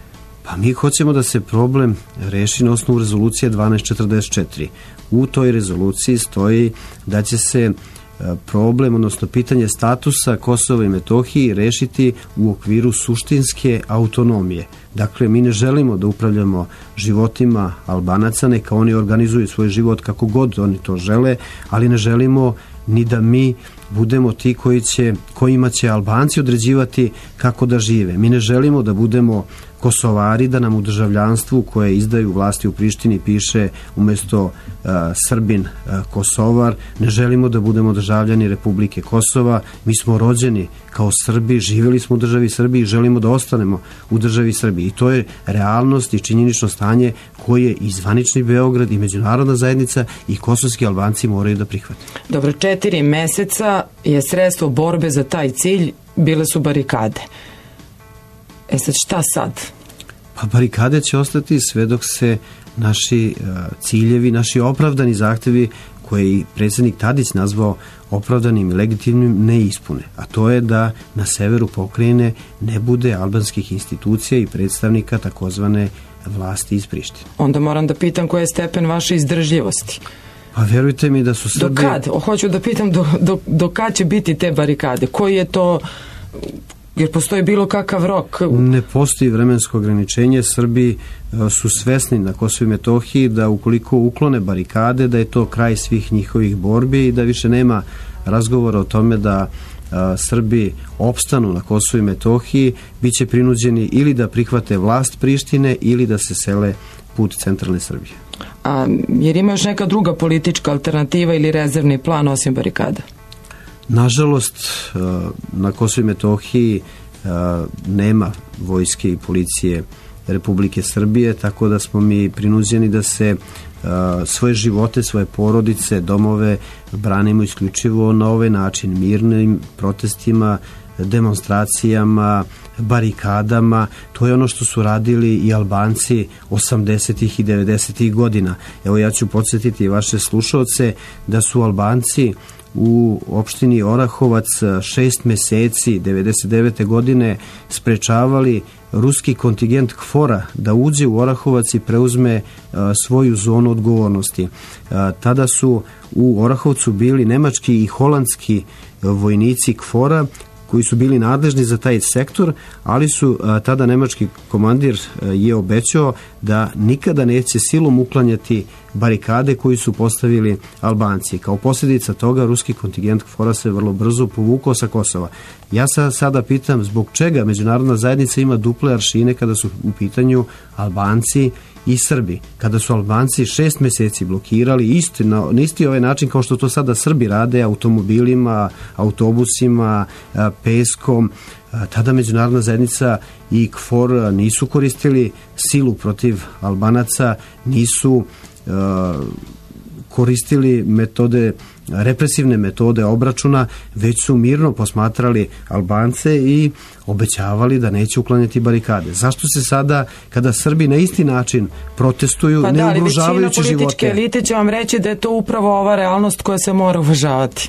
S4: Pa mi hoćemo da se problem reši na osnovu rezolucije dvanaest četrdeset četiri. U toj rezoluciji stoji da će se problem, odnosno pitanje statusa Kosova i Metohiji rešiti u okviru suštinske autonomije. Dakle, mi ne želimo da upravljamo životima Albanaca, neka oni organizuju svoj život kako god oni to žele, ali ne želimo ni da mi budemo ti koji će, kojima će Albanci određivati kako da žive. Mi ne želimo da budemo Kosovari, da nam u državljanstvu koje izdaju vlasti u Prištini piše umjesto uh, Srbin uh, Kosovar. Ne želimo da budemo državljani Republike Kosova. Mi smo rođeni kao Srbi, živjeli smo u državi Srbiji i želimo da ostanemo u državi Srbiji. I to je realnost i činjenično stanje koje i zvanični Beograd i međunarodna zajednica i kosovski Albanci moraju da prihvate.
S2: Dobro, četiri meseca je sredstvo borbe za taj cilj, bile su barikade. E sad, šta sad?
S4: Pa barikade će ostati sve dok se naši uh, ciljevi, naši opravdani zahtevi koje je i predsjednik Tadić nazvao opravdanim i legitimnim ne ispune. A to je da na severu pokrajine ne bude albanskih institucija i predstavnika takozvane vlasti iz Prištine.
S2: Onda moram da pitam koji je stepen vaše izdržljivosti.
S4: Pa verujte mi da su Srbi...
S2: Do kad? O, hoću da pitam do, do, do kad će biti te barikade? Koji je to... Jer postoji bilo kakav rok?
S4: Ne postoji vremensko ograničenje. Srbi su svesni na Kosovu i Metohiji da ukoliko uklone barikade, da je to kraj svih njihovih borbi i da više nema razgovora o tome da a, Srbi opstanu na Kosovu i Metohiji, bit će prinuđeni ili da prihvate vlast Prištine ili da se sele put centralne Srbije.
S2: A, jer ima još neka druga politička alternativa ili rezervni plan osim barikada?
S4: Nažalost, na Kosovu i Metohiji nema vojske i policije Republike Srbije, tako da smo mi prinuđeni da se svoje živote, svoje porodice, domove branimo isključivo na ovaj način, mirnim protestima, demonstracijama, barikadama. To je ono što su radili i Albanci osamdesetih i devedesetih godina. Evo, ja ću podsjetiti vaše slušalce da su Albanci u opštini Orahovac šest meseci devedeset devete godine sprečavali ruski kontingent KFOR-a da uđe u Orahovac i preuzme a, svoju zonu odgovornosti. A, tada su u Orahovcu bili nemački i holandski vojnici KFOR-a koji su bili nadležni za taj sektor, ali su a, tada nemački komandir a, je obećao da nikada neće silom uklanjati barikade koji su postavili Albanci. Kao posljedica toga ruski kontingent KFOR-a se vrlo brzo povukao sa Kosova. Ja se sada pitam zbog čega međunarodna zajednica ima duple aršine kada su u pitanju Albanci i Srbi. Kada su Albanci šest meseci blokirali isti, na, na isti ovaj način kao što to sada Srbi rade automobilima, autobusima, peskom, tada međunarodna zajednica i KFOR nisu koristili silu protiv Albanaca, nisu uh, koristili metode, represivne metode obračuna, već su mirno posmatrali Albance i obećavali da neće uklanjati barikade. Zašto se sada, kada Srbi na isti način protestuju,
S2: pa
S4: ne
S2: da,
S4: ugrožavajući
S2: većina
S4: živote?
S2: političke elite će vam reći da je to upravo ova realnost koja se mora uvažavati.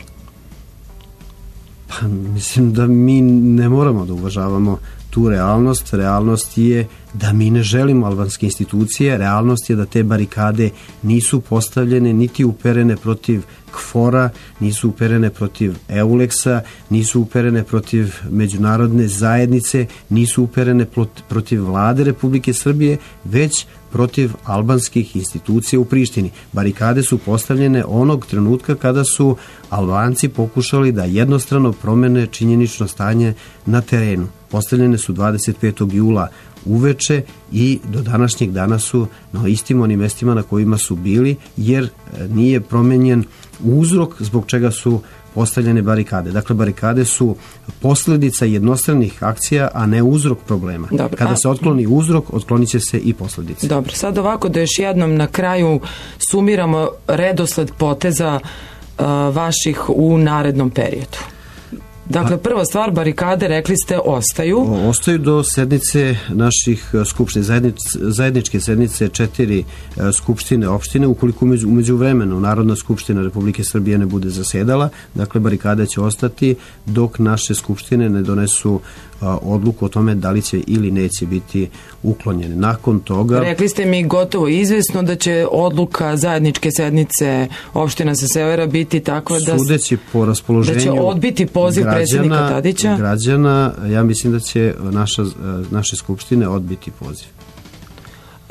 S4: Pa, mislim da mi ne moramo da uvažavamo tu realnost. Realnost je da mi ne želimo albanske institucije, realnost je da te barikade nisu postavljene niti uperene protiv KFOR-a, nisu uperene protiv EULEX-a, nisu uperene protiv međunarodne zajednice, nisu uperene protiv vlade Republike Srbije, već protiv albanskih institucija u Prištini. Barikade su postavljene onog trenutka kada su Albanci pokušali da jednostrano promene činjenično stanje na terenu. Postavljene su dvadeset petog jula uveče i do današnjeg dana su na istim onim mestima na kojima su bili, jer nije promenjen uzrok zbog čega su postavljene barikade. Dakle, barikade su posljedica jednostranih akcija, a ne uzrok problema.
S2: Dobro,
S4: Kada
S2: a...
S4: se otkloni uzrok, otklonit će se i posljedice.
S2: Dobro, sad ovako da još jednom na kraju sumiramo redosled poteza uh, vaših u narednom periodu. Dakle, prva stvar, barikade, rekli ste, ostaju.
S4: O, ostaju do sednice naših skupština, zajednič, zajedničke sednice četiri e, skupštine opštine, ukoliko umeđu, umeđu vremenu Narodna skupština Republike Srbije ne bude zasedala, dakle, barikade će ostati dok naše skupštine ne donesu a, odluku o tome da li će ili neće biti uklonjene. Nakon toga...
S2: Rekli ste mi gotovo izvesno da će odluka zajedničke sednice opština sa severa biti takva da...
S4: Sudeći po raspoloženju...
S2: Da će odbiti poziv predsjednika Tadića?
S4: Građana, ja mislim da će naša, naše skupštine odbiti poziv.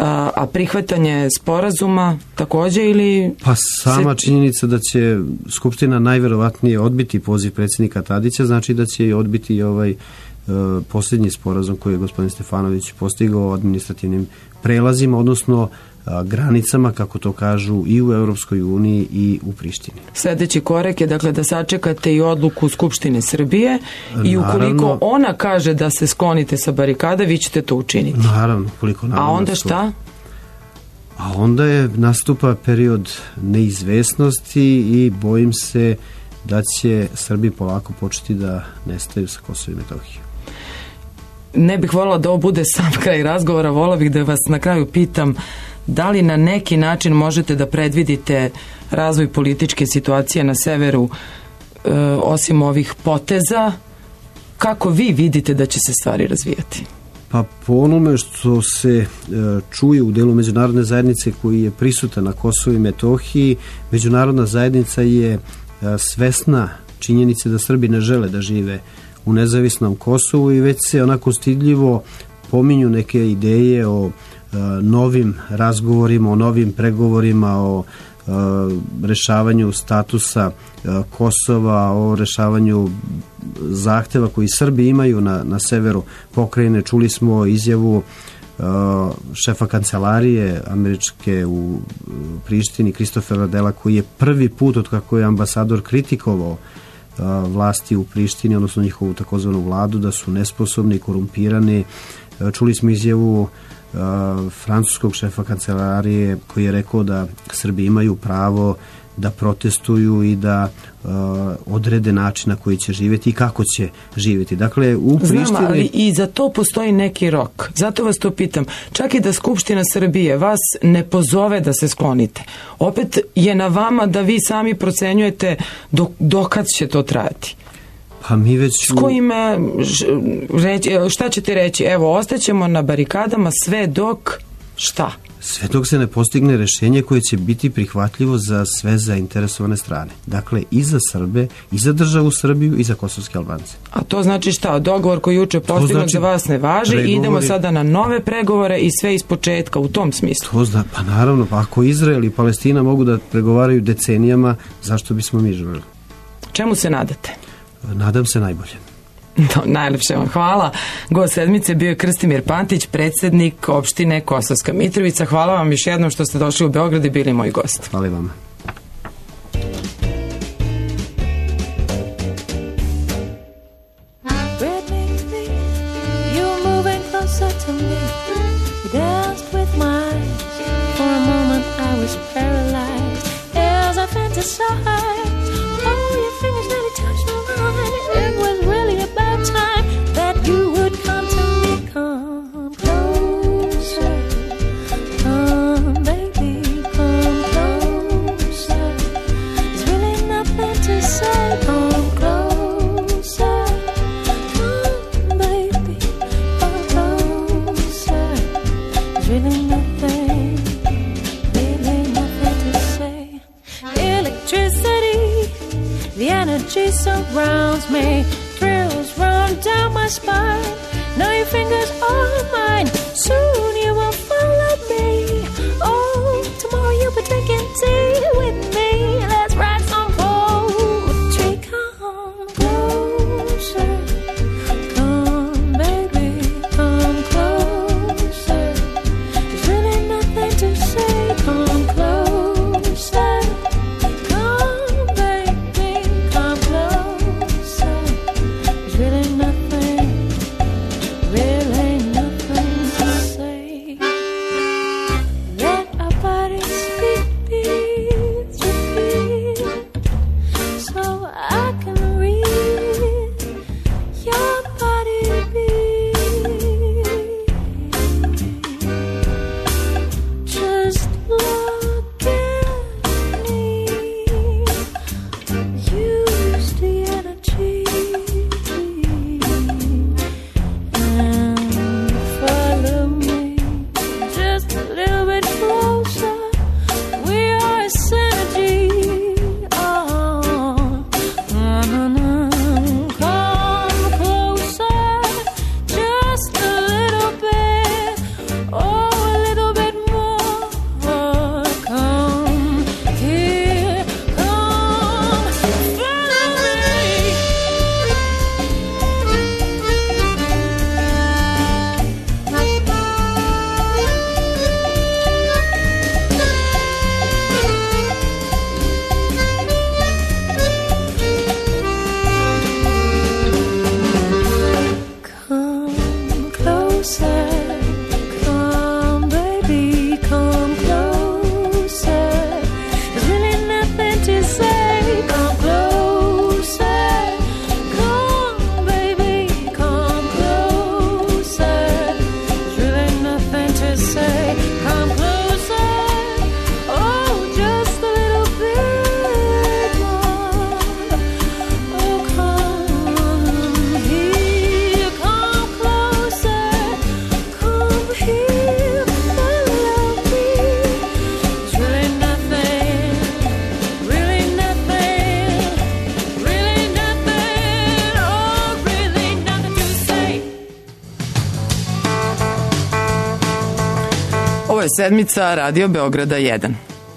S2: a, a prihvatanje sporazuma takođe ili...
S4: Pa sama
S2: se...
S4: činjenica da će Skupština najverovatnije odbiti poziv predsjednika Tadića, znači da će i odbiti i ovaj uh, posljednji sporazum koji je gospodin Stefanović postigao o administrativnim prelazima, odnosno a, granicama, kako to kažu, i u Europskoj uniji i u Prištini.
S2: Sljedeći korak je dakle da sačekate i odluku Skupštine Srbije i ukoliko
S4: Naravno,
S2: ona kaže da se sklonite sa barikada, vi ćete to učiniti.
S4: Naravno, koliko naravno.
S2: A onda šta?
S4: A onda je nastupa period neizvesnosti i bojim se da će Srbi polako početi da nestaju sa Kosovo i Metohije.
S2: Ne bih voljela da ovo bude sam kraj razgovora, voljela bih da vas na kraju pitam da li na neki način možete da predvidite razvoj političke situacije na severu, e, osim ovih poteza, kako vi vidite da će se stvari razvijati?
S4: Pa po onome što se e, čuje u delu međunarodne zajednice koji je prisutan na Kosovu i Metohiji, međunarodna zajednica je e, svesna činjenice da Srbi ne žele da žive u nezavisnom Kosovu i već se onako stidljivo pominju neke ideje o e, novim razgovorima, o novim pregovorima, o e, rešavanju statusa e, Kosova, o rešavanju zahteva koji Srbi imaju na, na severu pokrajine. Čuli smo izjavu uh, šefa kancelarije američke u Prištini, Kristofera Dela, koji je prvi put od kako je ambasador kritikovao uh, vlasti u Prištini, odnosno njihovu takozvanu vladu, da su nesposobni, korumpirani. Uh, čuli smo izjavu uh, francuskog šefa kancelarije koji je rekao da Srbi imaju pravo da protestuju i da uh, odrede način na koji će živjeti i kako će živjeti. Dakle, u Prištini...
S2: Znam, ali i za to postoji neki rok. Zato vas to pitam. Čak i da Skupština Srbije vas ne pozove da se sklonite. Opet je na vama da vi sami procenjujete do, dokad će to trajati.
S4: Pa mi već...
S2: S kojim, reći, šta ćete reći? Evo, ostaćemo na barikadama sve dok... Šta?
S4: Sve dok se ne postigne rešenje koje će biti prihvatljivo za sve zainteresovane strane. Dakle, i za Srbe, i za državu Srbiju, i za kosovske Albance.
S2: A to znači šta? Dogovor koji juče postignut znači, za vas ne važi pregovori... i idemo sada na nove pregovore i sve iz početka u tom smislu.
S4: To zna, pa naravno, pa ako Izrael i Palestina mogu da pregovaraju decenijama, zašto bismo mi želeli?
S2: Čemu se nadate?
S4: Nadam se najbolje.
S2: No, najlepše vam hvala. Gost sedmice bio je Krstimir Pantić, predsjednik opštine Kosovska Mitrovica. Hvala vam još jednom što ste došli u Beograd i bili moj gost.
S4: Hvala vama.
S8: Surrounds me, thrills run down my spine. Now your fingers are mine. Soon you will follow me. Oh, tomorrow you'll be drinking tea with me. Let's write some poetry. Come closer, come baby, come closer. There's really nothing to say. Come closer. Really nothing, really nothing.
S2: sedmica Radio Beograda jedan.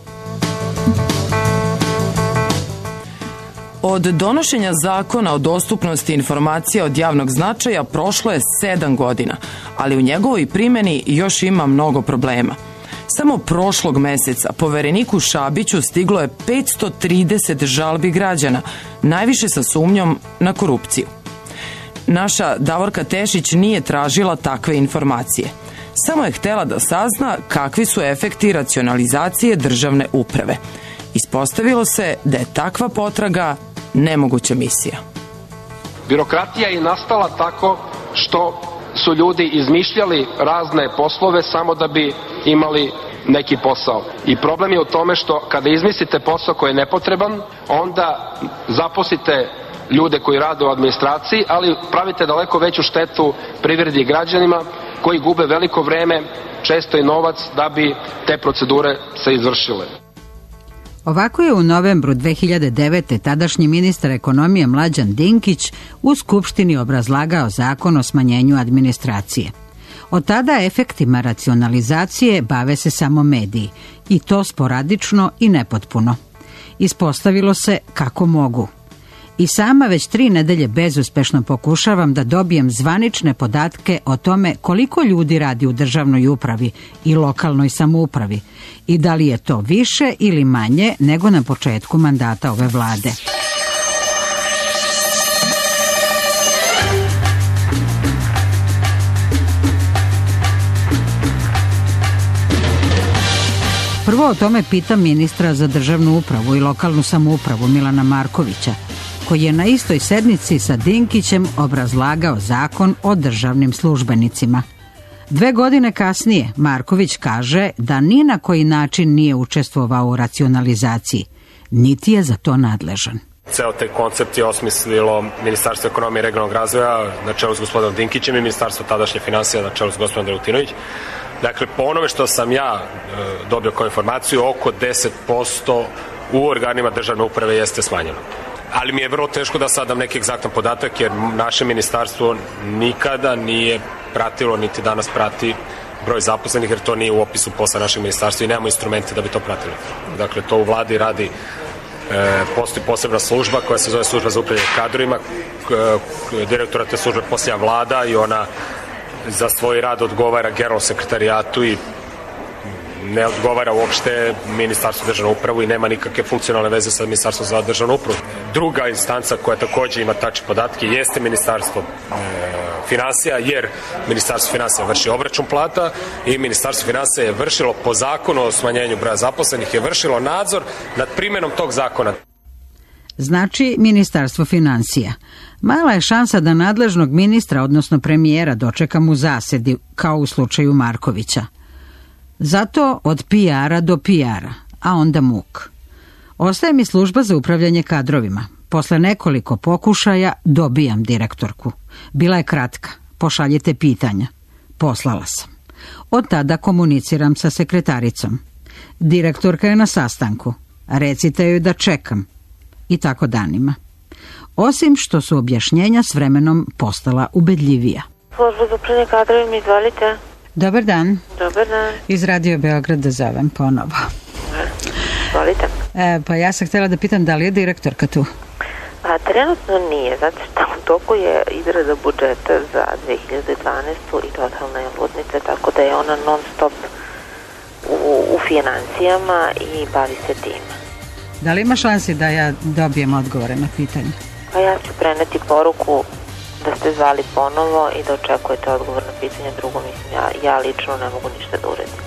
S2: Od donošenja zakona o dostupnosti informacija od javnog značaja prošlo je sedam godina, ali u njegovoj primjeni još ima mnogo problema. Samo prošlog meseca povereniku Šabiću stiglo je petsto trideset žalbi građana, najviše sa sumnjom na korupciju. Naša Davorka Tešić nije tražila takve informacije. Samo je htela da sazna kakvi su efekti racionalizacije državne uprave. Ispostavilo se da je takva potraga nemoguća misija.
S10: Birokratija je nastala tako što su ljudi izmišljali razne poslove samo da bi imali neki posao. I problem je u tome što kada izmislite posao koji je nepotreban, onda zaposlite ljude koji rade u administraciji, ali pravite daleko veću štetu privredi i građanima koji gube veliko vreme, često i novac, da bi te procedure se izvršile.
S11: Ovako je u novembru dve hiljade devete. tadašnji ministar ekonomije Mlađan Dinkić u Skupštini obrazlagao zakon o smanjenju administracije. Od tada efektima racionalizacije bave se samo mediji, i to sporadično i nepotpuno. Ispostavilo se kako mogu. I sama već tri nedelje bezuspešno pokušavam da dobijem zvanične podatke o tome koliko ljudi radi u državnoj upravi i lokalnoj samoupravi i da li je to više ili manje nego na početku mandata ove vlade. Prvo o tome pitam ministra za državnu upravu i lokalnu samoupravu Milana Markovića, koji je na istoj sednici sa Dinkićem obrazlagao zakon o državnim službenicima. Dve godine kasnije Marković kaže da ni na koji način nije učestvovao u racionalizaciji, niti je za to nadležan.
S21: Ceo taj koncept je osmislilo Ministarstvo ekonomije i regionalnog razvoja na čelu s gospodinom Dinkićem i Ministarstvo tadašnje finansija na čelu s gospodinom Dragutinović. Dakle, po onome što sam ja e, dobio kao informaciju, oko deset posto u organima državne uprave jeste smanjeno. Ali mi je vrlo teško da sad dam neki egzaktan podatak, jer naše ministarstvo nikada nije pratilo, niti danas prati broj zaposlenih, jer to nije u opisu posla našeg ministarstva i nemamo instrumente da bi to pratili. Dakle, to u vladi radi, e, postoji posebna služba koja se zove služba za upravljanje kadrovima, direktora te službe posljednja vlada i ona za svoj rad odgovara generalnom sekretarijatu i ne odgovara uopšte Ministarstvo državne upravu i nema nikakve funkcionalne veze sa Ministarstvom za državnu upravu. Druga instanca koja takođe ima tačne podatke jeste Ministarstvo e, finansija, jer Ministarstvo finansija vrši obračun plata i Ministarstvo finansija je vršilo po zakonu o smanjenju broja zaposlenih, je vršilo nadzor nad primjenom tog zakona.
S11: Znači Ministarstvo finansija. Mala je šansa da nadležnog ministra, odnosno premijera, dočekam u zasedi, kao u slučaju Markovića. Zato od P R-a do P R-a, a onda muk. Ostaje mi služba za upravljanje kadrovima. Posle nekoliko pokušaja dobijam direktorku. Bila je kratka. Pošaljite pitanja. Poslala sam. Od tada komuniciram sa sekretaricom. Direktorka je na sastanku. Recite joj da čekam. I tako danima. Osim što su objašnjenja s vremenom postala ubedljivija.
S23: Služba za upravljanje kadrovima, izvolite.
S11: Dobar dan.
S23: Dobar dan.
S11: Iz Radio Beograda zovem ponovo.
S23: Izvolite.
S11: E, pa ja sam htjela da pitam da li je direktorka tu?
S23: A trenutno nije, zato što u toku je izrada budžeta za dve hiljade dvanaestu i totalna je ludnica, tako da je ona non stop u, u financijama i bavi se tim.
S11: Da li ima šansi da ja dobijem odgovore na pitanje?
S23: Pa ja ću preneti poruku da ste zvali ponovo i da očekujete odgovor na pitanje. Drugo, mislim, ja, ja lično ne mogu ništa da uredim.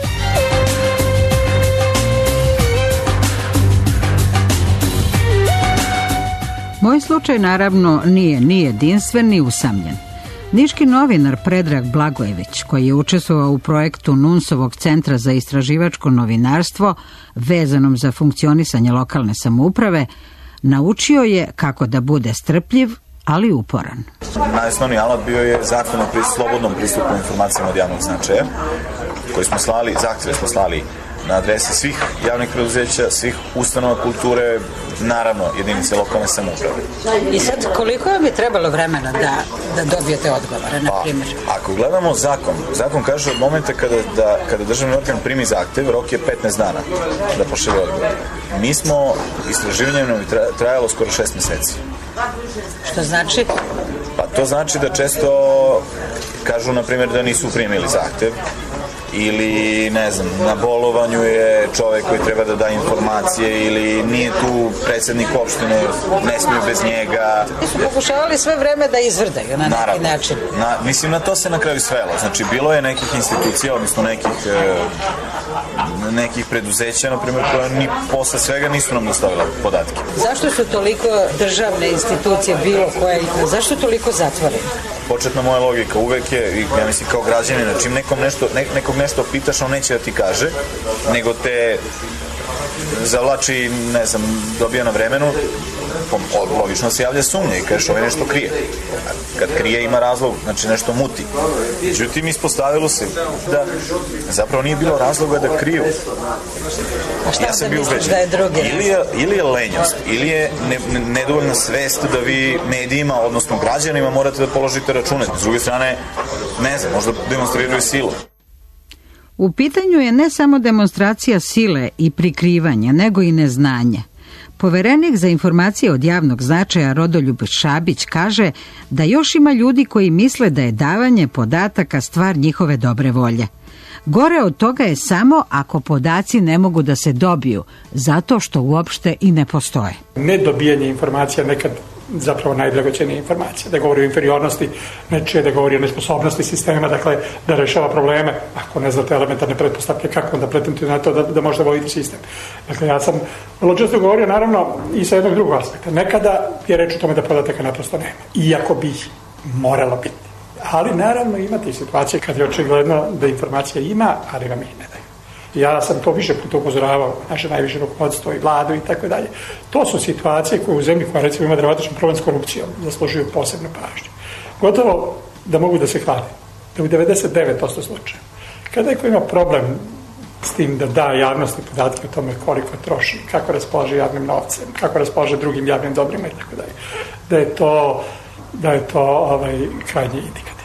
S11: Moj slučaj naravno nije ni jedinstven ni usamljen. Niški novinar Predrag Blagojević, koji je učestvovao u projektu Nunsovog centra za istraživačko novinarstvo vezanom za funkcionisanje lokalne samouprave, naučio je kako da bude strpljiv, ali uporan.
S24: Najosnovniji alat bio je zakon o slobodnom pristupu informacijama od javnog značaja, koji smo slali, zahtjeve smo slali na adrese svih javnih preduzeća, svih ustanova kulture, naravno jedinice lokalne samouprave.
S11: I sad, koliko bi trebalo vremena da, da dobijete odgovore, na primjer?
S24: Pa, ako gledamo zakon, zakon kaže od momenta kada, da, kada državni organ primi zahtev, rok je petnaest dana da pošalje odgovor. Mi smo, istraživanje nam trajalo skoro šest meseci.
S11: Što znači?
S24: Pa to znači da često kažu, na primjer, da nisu primili zahtev, ili, ne znam, na bolovanju je čovek koji treba da da informacije, ili nije tu predsednik opštine, ne smiju bez njega.
S11: Ti su pokušavali sve vreme da izvrdaju na
S24: Naravno,
S11: neki način.
S24: Na, mislim, na to se na kraju svelo. Znači, bilo je nekih institucija, odnosno nekih e, nekih preduzeća, na primjer, koja ni posle svega nisu nam dostavila podatke.
S11: Zašto su toliko državne institucije bilo koje, zašto toliko zatvorene?
S24: Početna moja logika uvek je, ja mislim kao građanin, čim nekom nešto, ne, nekog nešto pitaš, on neće da ti kaže, nego te zavlači, ne znam, dobija na vremenu, logično se javlja sumnja i kažeš ovaj nešto krije. Kad krije ima razlog, znači nešto muti. Međutim, ispostavilo se da zapravo nije bilo razloga da kriju.
S11: A šta
S24: ja sam
S11: da
S24: bio
S11: misliš
S24: ubeđen.
S11: da je drugi?
S24: Ili je, ili je lenjost, ili je ne, ne, nedovoljna svest da vi medijima, odnosno građanima, morate da položite račune. S druge strane, ne znam, možda demonstriraju silu.
S11: U pitanju je ne samo demonstracija sile i prikrivanja, nego i neznanje. Poverenik za informacije od javnog značaja Rodoljub Šabić kaže da još ima ljudi koji misle da je davanje podataka stvar njihove dobre volje. Gore od toga je samo ako podaci ne mogu da se dobiju, zato što uopšte i ne postoje.
S3: Nedobijanje informacija nekad zapravo najdragoćenije informacije, da govori o inferiornosti nečije, da govori o nesposobnosti sistema, dakle da rešava probleme. Ako ne znate elementarne pretpostavke, kako onda pretendujete na to da, da možete voditi sistem. Dakle, ja sam vrlo često govorio, naravno, i sa jednog drugog aspekta. Nekada je reč o tome da podataka naprosto nema, iako bi ih moralo biti. Ali naravno imate i situacije kad je očigledno da informacija ima, ali vam ih ne daju. Ja sam to više puta upozoravao, naše najviše rukovodstvo i vladu i tako dalje. To su situacije koje u zemlji koja recimo ima dramatičan problem s korupcijom zaslužuju posebnu pažnju. Gotovo da mogu da se hvali, da u devedeset devet posto slučaja. Kada neko ima problem s tim da da javnosti podatke o tome koliko troši, kako raspolaže javnim novcem, kako raspolaže drugim javnim dobrima i tako dalje, da je to, da je to ovaj, krajnje indikativno.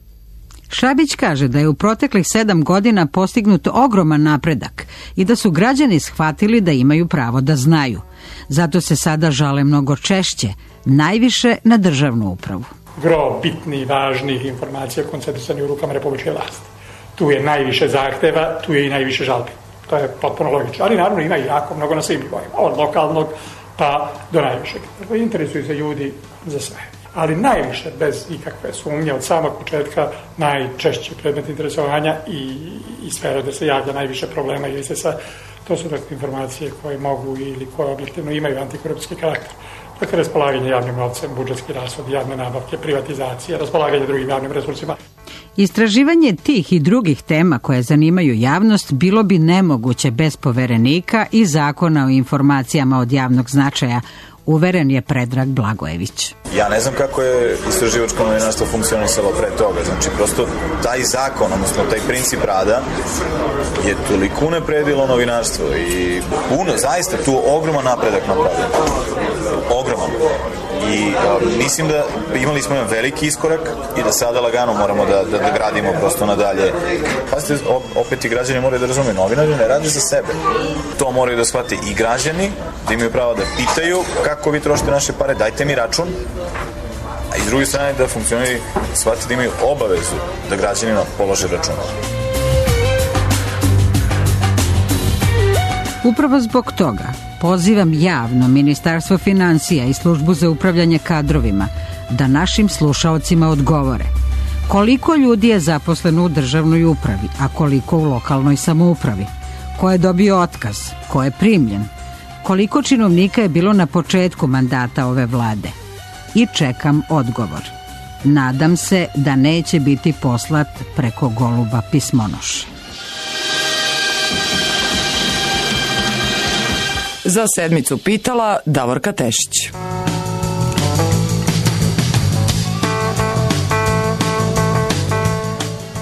S11: Šabić kaže da je u proteklih sedam godina postignut ogroman napredak i da su građani shvatili da imaju pravo da znaju. Zato se sada žale mnogo češće, najviše na državnu upravu.
S3: Gro bitnih, važnih informacija koncentrisani u rukama republičke vlasti. Tu je najviše zahteva, tu je i najviše žalbi. To je potpuno logično. Ali naravno ima i jako mnogo na svim nivoima, od lokalnog pa do najvišeg. Dakle, interesuju se ljudi za sve. Ali najviše, bez ikakve sumnje, od samog početka najčešći predmet interesovanja i, i sfera da se javlja najviše problema ili se sa, to su dakle informacije koje mogu ili koje objektivno imaju antikorupcijski karakter. Dakle, raspolaganje javnim novcem, budžetski rashod, javne nabavke, privatizacija, raspolaganje drugim javnim resursima.
S11: Istraživanje tih i drugih tema koje zanimaju javnost bilo bi nemoguće bez poverenika i zakona o informacijama od javnog značaja, uveren je Predrag Blagojević.
S24: Ja ne znam kako je istraživačko novinarstvo funkcionisalo pre toga. Znači, prosto taj zakon, odnosno taj princip rada je toliko unapredilo novinarstvo i puno, zaista tu ogroman napredak napravljen. Ogroman. I a, mislim da imali smo jedan veliki iskorak i da sada lagano moramo da, da, da gradimo prosto nadalje. Pazite, opet i građani moraju da razumeju, novinari ne rade za sebe. To moraju da shvate i građani, da imaju pravo da pitaju kako vi trošite naše pare, dajte mi račun, a i s druge strane da funkcioneri shvate da imaju obavezu da građanima polože račun.
S11: Upravo zbog toga pozivam javno Ministarstvo finansija i Službu za upravljanje kadrovima da našim slušaocima odgovore koliko ljudi je zaposleno u državnoj upravi, a koliko u lokalnoj samoupravi, ko je dobio otkaz, ko je primljen, koliko činovnika je bilo na početku mandata ove vlade. I čekam odgovor. Nadam se da neće biti poslat preko goluba pismonoše.
S2: Za sedmicu pitala Davorka Tešić.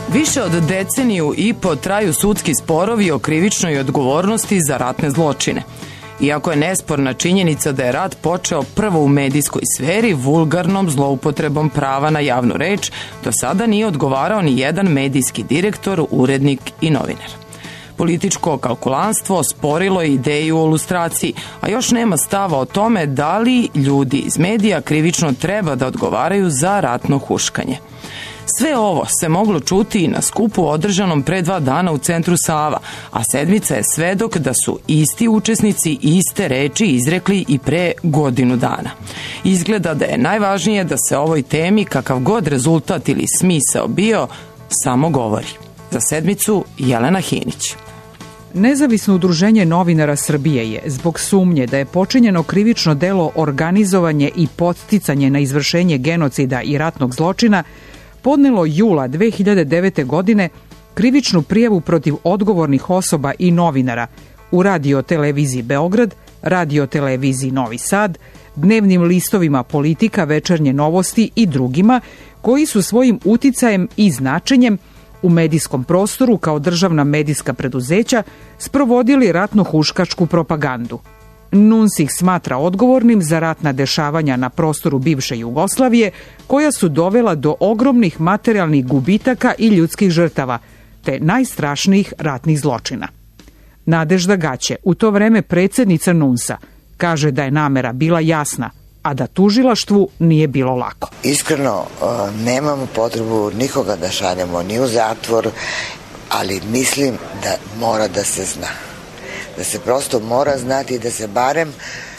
S2: Više od deceniju i po traju sudski sporovi o krivičnoj odgovornosti za ratne zločine. Iako je nesporna činjenica da je rat počeo prvo u medijskoj sferi vulgarnom zloupotrebom prava na javnu reč, do sada nije odgovarao ni jedan medijski direktor, urednik i novinar. Političko kalkulanstvo sporilo je ideju o lustraciji, a još nema stava o tome da li ljudi iz medija krivično treba da odgovaraju za ratno huškanje. Sve ovo se moglo čuti i na skupu održanom pre dva dana u centru Sava, a sedmica je svedok da su isti učesnici iste reči izrekli i pre godinu dana. Izgleda da je najvažnije da se ovoj temi, kakav god rezultat ili smisao bio, samo govori. Za sedmicu Jelena Hinić.
S9: Nezavisno udruženje novinara Srbije je, zbog sumnje da je počinjeno krivično delo organizovanje i podsticanje na izvršenje genocida i ratnog zločina, podnelo jula dve hiljade devete. godine krivičnu prijavu protiv odgovornih osoba i novinara u Radio-televiziji Beograd, Radio-televiziji Novi Sad, dnevnim listovima Politika, Večernje novosti i drugima, koji su svojim uticajem i značenjem u medijskom prostoru kao državna medijska preduzeća sprovodili ratno-huškačku propagandu. N U N S ih smatra odgovornim za ratna dešavanja na prostoru bivše Jugoslavije, koja su dovela do ogromnih materijalnih gubitaka i ljudskih žrtava, te najstrašnijih ratnih zločina. Nadežda Gaće, u to vreme predsjednica N U N S-a, kaže da je namera bila jasna, a da tužilaštvu nije bilo lako.
S12: Iskreno, nemamo potrebu nikoga da šaljemo ni u zatvor, ali mislim da mora da se zna. Da se prosto mora znati i da se barem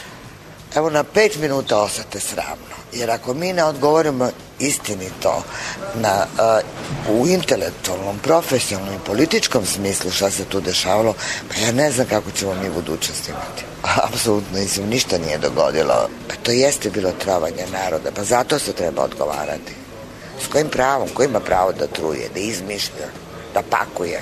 S12: evo na pet minuta osete sramno. Jer ako mi ne odgovorimo istinito na, uh, u intelektualnom, profesionalnom i političkom smislu šta se tu dešavalo, pa ja ne znam kako ćemo mi budućnost imati. Apsolutno ništa nije dogodilo. Pa to jeste bilo trovanje naroda, pa zato se treba odgovarati. S kojim pravom? Ko ima pravo da truje, da izmišlja, da pakuje?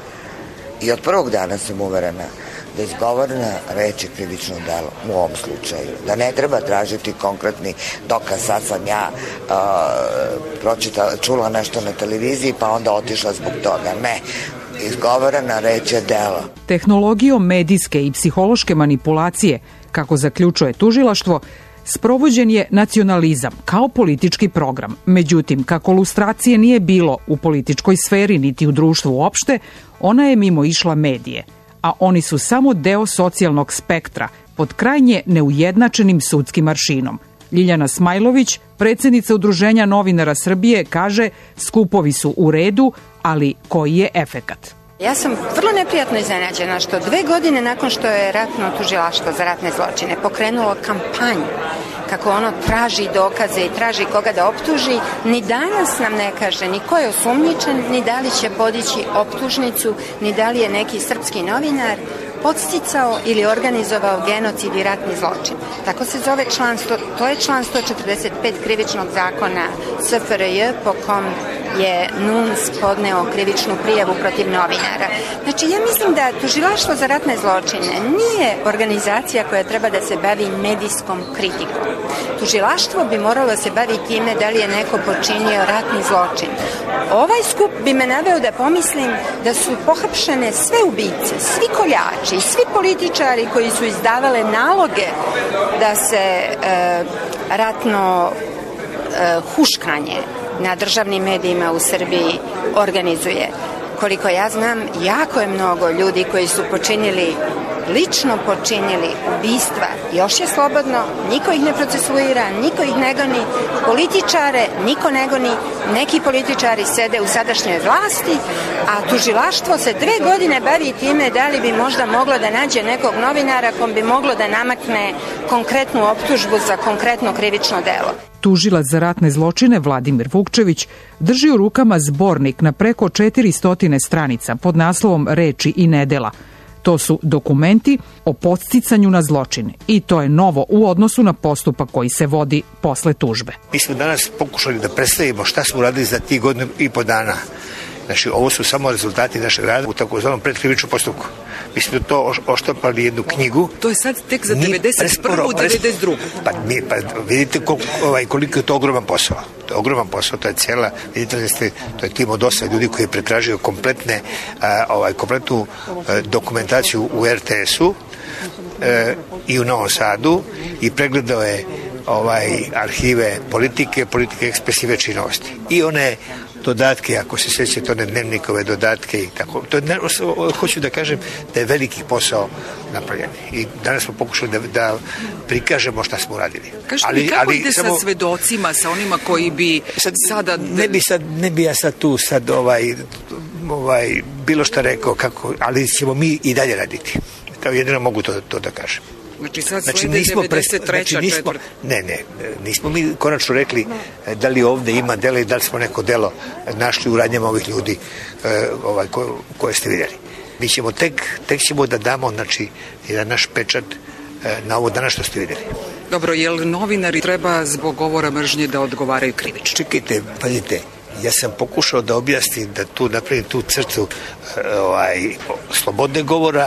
S12: I od prvog dana sam uverena da izgovorena reč je krivično delo u ovom slučaju. Da ne treba tražiti konkretni dokaz. Sad sam ja uh, pročitala, čula nešto na televiziji pa onda otišla zbog toga. Ne, izgovorena reč je delo.
S9: Tehnologijom medijske i psihološke manipulacije, kako zaključuje tužilaštvo, sprovođen je nacionalizam kao politički program. Međutim, kako lustracije nije bilo u političkoj sferi niti u društvu uopšte, ona je mimo išla medije, a oni su samo deo socijalnog spektra pod krajnje neujednačenim sudskim aršinom. Ljiljana Smajlović, predsjednica Udruženja novinara Srbije, kaže skupovi su u redu, ali koji je efekat?
S13: Ja sam vrlo neprijatno iznenađena što dve godine nakon što je ratno tužilaštvo za ratne zločine pokrenulo kampanju kako ono traži dokaze i traži koga da optuži, ni danas nam ne kaže ni ko je osumnjičen, ni da li će podići optužnicu, ni da li je neki srpski novinar podsticao ili organizovao genocid i ratni zločin. Tako se zove član, to je član sto četrdeset pet krivičnog zakona S F R J po kom je N U N S podneo krivičnu prijavu protiv novinara. Znači, ja mislim da tužilaštvo za ratne zločine nije organizacija koja treba da se bavi medijskom kritikom. Tužilaštvo bi moralo da se bavi time da li je neko počinio ratni zločin. Ovaj skup bi me naveo da pomislim da su pohapšene sve ubice, svi koljači, svi političari koji su izdavale naloge da se e, ratno e, huškanje na državnim medijima u Srbiji organizuje. Koliko ja znam, jako je mnogo ljudi koji su počinili, lično počinili ubistva. Još je slobodno, niko ih ne procesuira, niko ih ne goni, političare niko ne goni, neki političari sede u sadašnjoj vlasti, a tužilaštvo se dve godine bavi time da li bi možda moglo da nađe nekog novinara kom bi moglo da namakne konkretnu optužbu za konkretno krivično delo.
S9: Tužilac za ratne zločine Vladimir Vukčević drži u rukama zbornik na preko četiristo stranica pod naslovom Reči i nedela. To su dokumenti o podsticanju na zločine i to je novo u odnosu na postupak koji se vodi posle tužbe.
S14: Mi smo danas pokušali da predstavimo šta smo uradili za tih godinu i po dana.
S7: Znači, ovo su samo rezultati našeg rada u takozvanom predkrivičnom postupku. Mi smo to oštampali jednu knjigu.
S9: To je sad tek za devedeset prvu i devedeset drugu
S7: Pa, mi, pa vidite koliko, ovaj, koliko je to ogroman posao. To je ogroman posao, to je cijela, vidite da ste, to je tim od osam ljudi koji je pretražio kompletne, a, ovaj, kompletnu a, dokumentaciju u er te esu a, i u Novom Sadu i pregledao je ovaj arhive politike, politike ekspresive činovosti. I one dodatke, ako se sjećate, one dnevnikove dodatke i tako. To je, hoću da kažem da je veliki posao napravljen. I danas smo pokušali da, da prikažemo šta smo uradili.
S9: Kažete ali, mi kako ali, ide samo, sa svedocima, sa onima koji bi sad, sada...
S7: Ne bi, sad, ne bi ja sad tu sad ovaj, ovaj, bilo šta rekao, kako, ali ćemo mi i dalje raditi. Kao jedino mogu to, to da kažem.
S9: Znači sad znači, slede devedeset treća
S7: znači, nismo,
S9: četvrt.
S7: Ne, ne, nismo mi konačno rekli da li ovde ima delo i da li smo neko delo našli u radnjama ovih ljudi ovaj, ko, koje ste vidjeli. Mi ćemo tek, tek ćemo da damo znači, jedan naš pečat na ovo danas što ste vidjeli.
S9: Dobro, jel novinari treba zbog govora mržnje da odgovaraju krivično?
S7: Čekajte, pazite, ja sam pokušao da objasnim da tu napravim tu crtu ovaj, slobode govora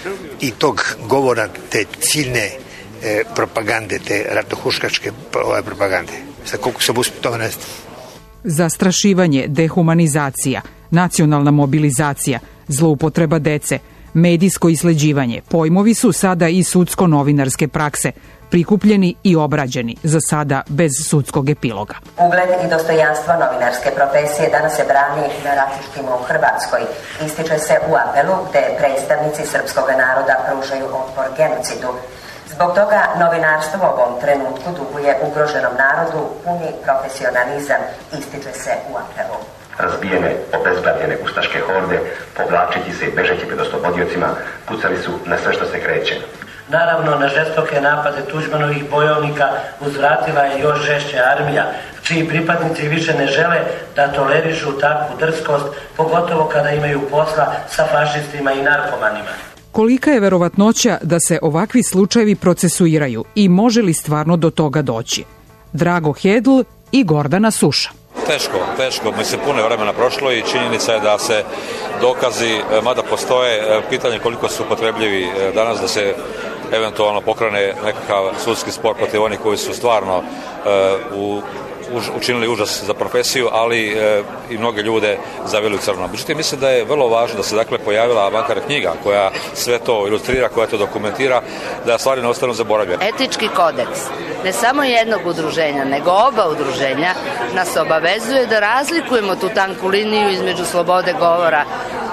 S7: i tog govora te ciljne e, propagande, te ratnohuškačke ovaj, propagande. Sad koliko sam uspio to nesti.
S9: Zastrašivanje, dehumanizacija, nacionalna mobilizacija, zloupotreba dece, medijsko isleđivanje, pojmovi su sada i sudsko-novinarske prakse, prikupljeni i obrađeni, za sada bez sudskog epiloga.
S14: Ugled i dostojanstvo novinarske profesije danas se brani na ratištima u Hrvatskoj. Ističe se u apelu gde predstavnici srpskog naroda pružaju otpor genocidu. Zbog toga novinarstvo u ovom trenutku duguje ugroženom narodu puni profesionalizam, ističe se u apelu.
S15: Razbijene, obezglavljene ustaške horde, povlačeći se i bežeći pred oslobodiocima, pucali su na sve što se kreće.
S16: Naravno, na žestoke napade Tuđmanovih bojovnika uzvratila je još žešća armija, čiji pripadnici više ne žele da tolerišu takvu drskost, pogotovo kada imaju posla sa fašistima i narkomanima.
S9: Kolika je verovatnoća da se ovakvi slučajevi procesuiraju i može li stvarno do toga doći? Drago Hedl i Gordana Suša.
S25: Teško, teško. Mi se puno vremena prošlo i činjenica je da se dokazi, mada postoje, pitanje koliko su upotrebljivi danas da se eventualno pokrene nekakav sudski spor protiv onih koji su stvarno uh, u, už, učinili užas za profesiju, ali uh, i mnoge ljude zaveli u crno. Međutim, mislim da je vrlo važno da se dakle pojavila makar knjiga koja sve to ilustrira, koja to dokumentira, da stvari ne ostanu zaboravljene.
S26: Etički kodeks ne samo jednog udruženja, nego oba udruženja nas obavezuje da razlikujemo tu tanku liniju između slobode govora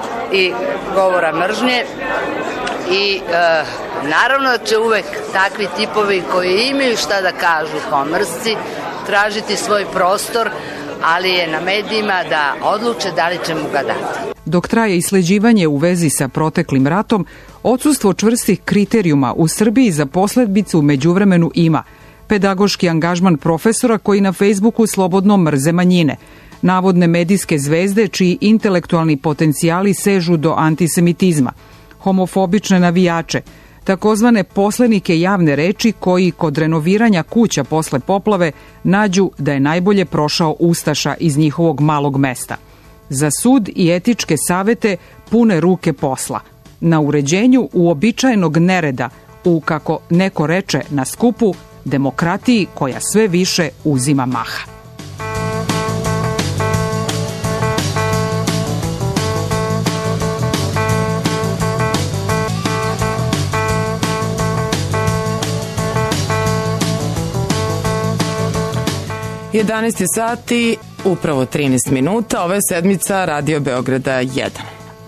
S26: i govora mržnje i e, naravno da će uvek takvi tipovi koji imaju šta da kažu kao mrsci tražiti svoj prostor, ali je na medijima da odluče da li će mu ga dati.
S9: Dok traje isleđivanje u vezi sa proteklim ratom, odsustvo čvrstih kriterijuma u Srbiji za posledbicu u međuvremenu ima pedagoški angažman profesora koji na Facebooku slobodno mrze manjine, navodne medijske zvezde čiji intelektualni potencijali sežu do antisemitizma, homofobične navijače, takozvane poslenike javne reči koji kod renoviranja kuća posle poplave nađu da je najbolje prošao ustaša iz njihovog malog mesta. Za sud i etičke savete pune ruke posla. Na uređenju uobičajenog nereda u, kako neko reče na skupu, demokratiji koja sve više uzima maha.
S2: jedanaest sati, upravo trinaest minuta, ova je sedmica Radio Beograda jedan.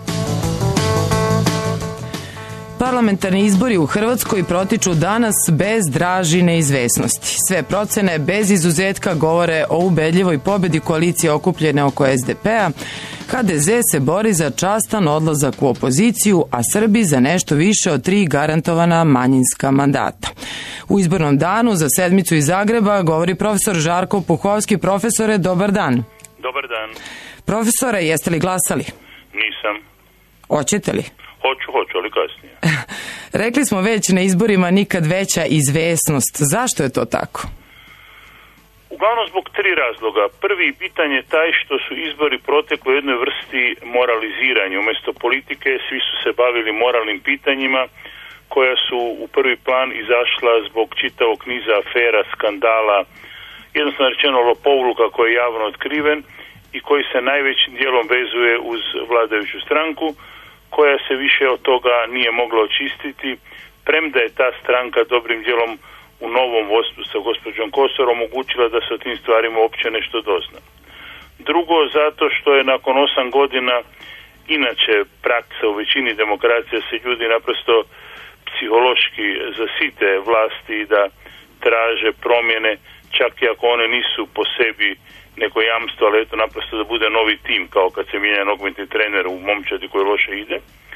S2: Parlamentarni izbori u Hrvatskoj protiču danas bez draži neizvesnosti. Sve procene bez izuzetka govore o ubedljivoj pobedi koalicije okupljene oko es de pe a. ha de ze se bori za častan odlazak u opoziciju, a Srbi za nešto više od tri garantovana manjinska mandata. U izbornom danu za sedmicu iz Zagreba govori profesor Žarko Puhovski. Profesore, dobar dan.
S27: Dobar dan.
S2: Profesore, jeste li glasali?
S27: Nisam.
S2: Hoćete li?
S27: Hoću, hoću, ali kasnije.
S2: Rekli smo već na izborima nikad veća izvesnost. Zašto je to tako?
S27: Uglavnom zbog tri razloga. Prvi bitan je taj što su izbori protekli u jednoj vrsti moraliziranja. Umjesto politike svi su se bavili moralnim pitanjima koja su u prvi plan izašla zbog čitavog niza afera, skandala, jednostavno rečeno lopovluka koji je javno otkriven i koji se najvećim dijelom vezuje uz vladajuću stranku, koja se više od toga nije mogla očistiti, premda je ta stranka dobrim dijelom u novom vodstvu sa gospođom Kosor omogućila da se o tim stvarima uopće nešto dozna. Drugo, zato što je nakon osam godina inače praksa u većini demokracija se ljudi naprosto psihološki zasite vlasti i da traže promjene, čak i ako one nisu po sebi neko jamstvo, ali eto naprosto da bude novi tim, kao kad se mijenja nogometni trener u momčadi koji loše ide.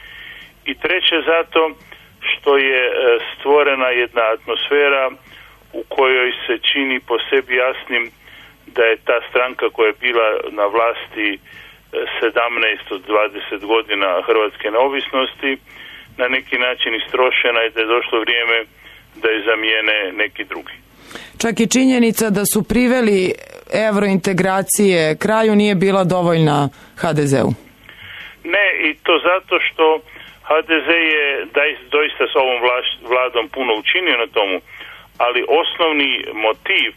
S27: I treće, zato što je stvorena jedna atmosfera u kojoj se čini po sebi jasnim da je ta stranka koja je bila na vlasti sedamnaest od dvadeset godina hrvatske neovisnosti na neki način istrošena i da je došlo vrijeme da je zamijene neki drugi.
S2: Čak i činjenica da su priveli evrointegracije kraju nije bila dovoljna ha de zeu.
S27: Ne, i to zato što ha de ze je doista s ovom vladom puno učinio na tomu, ali osnovni motiv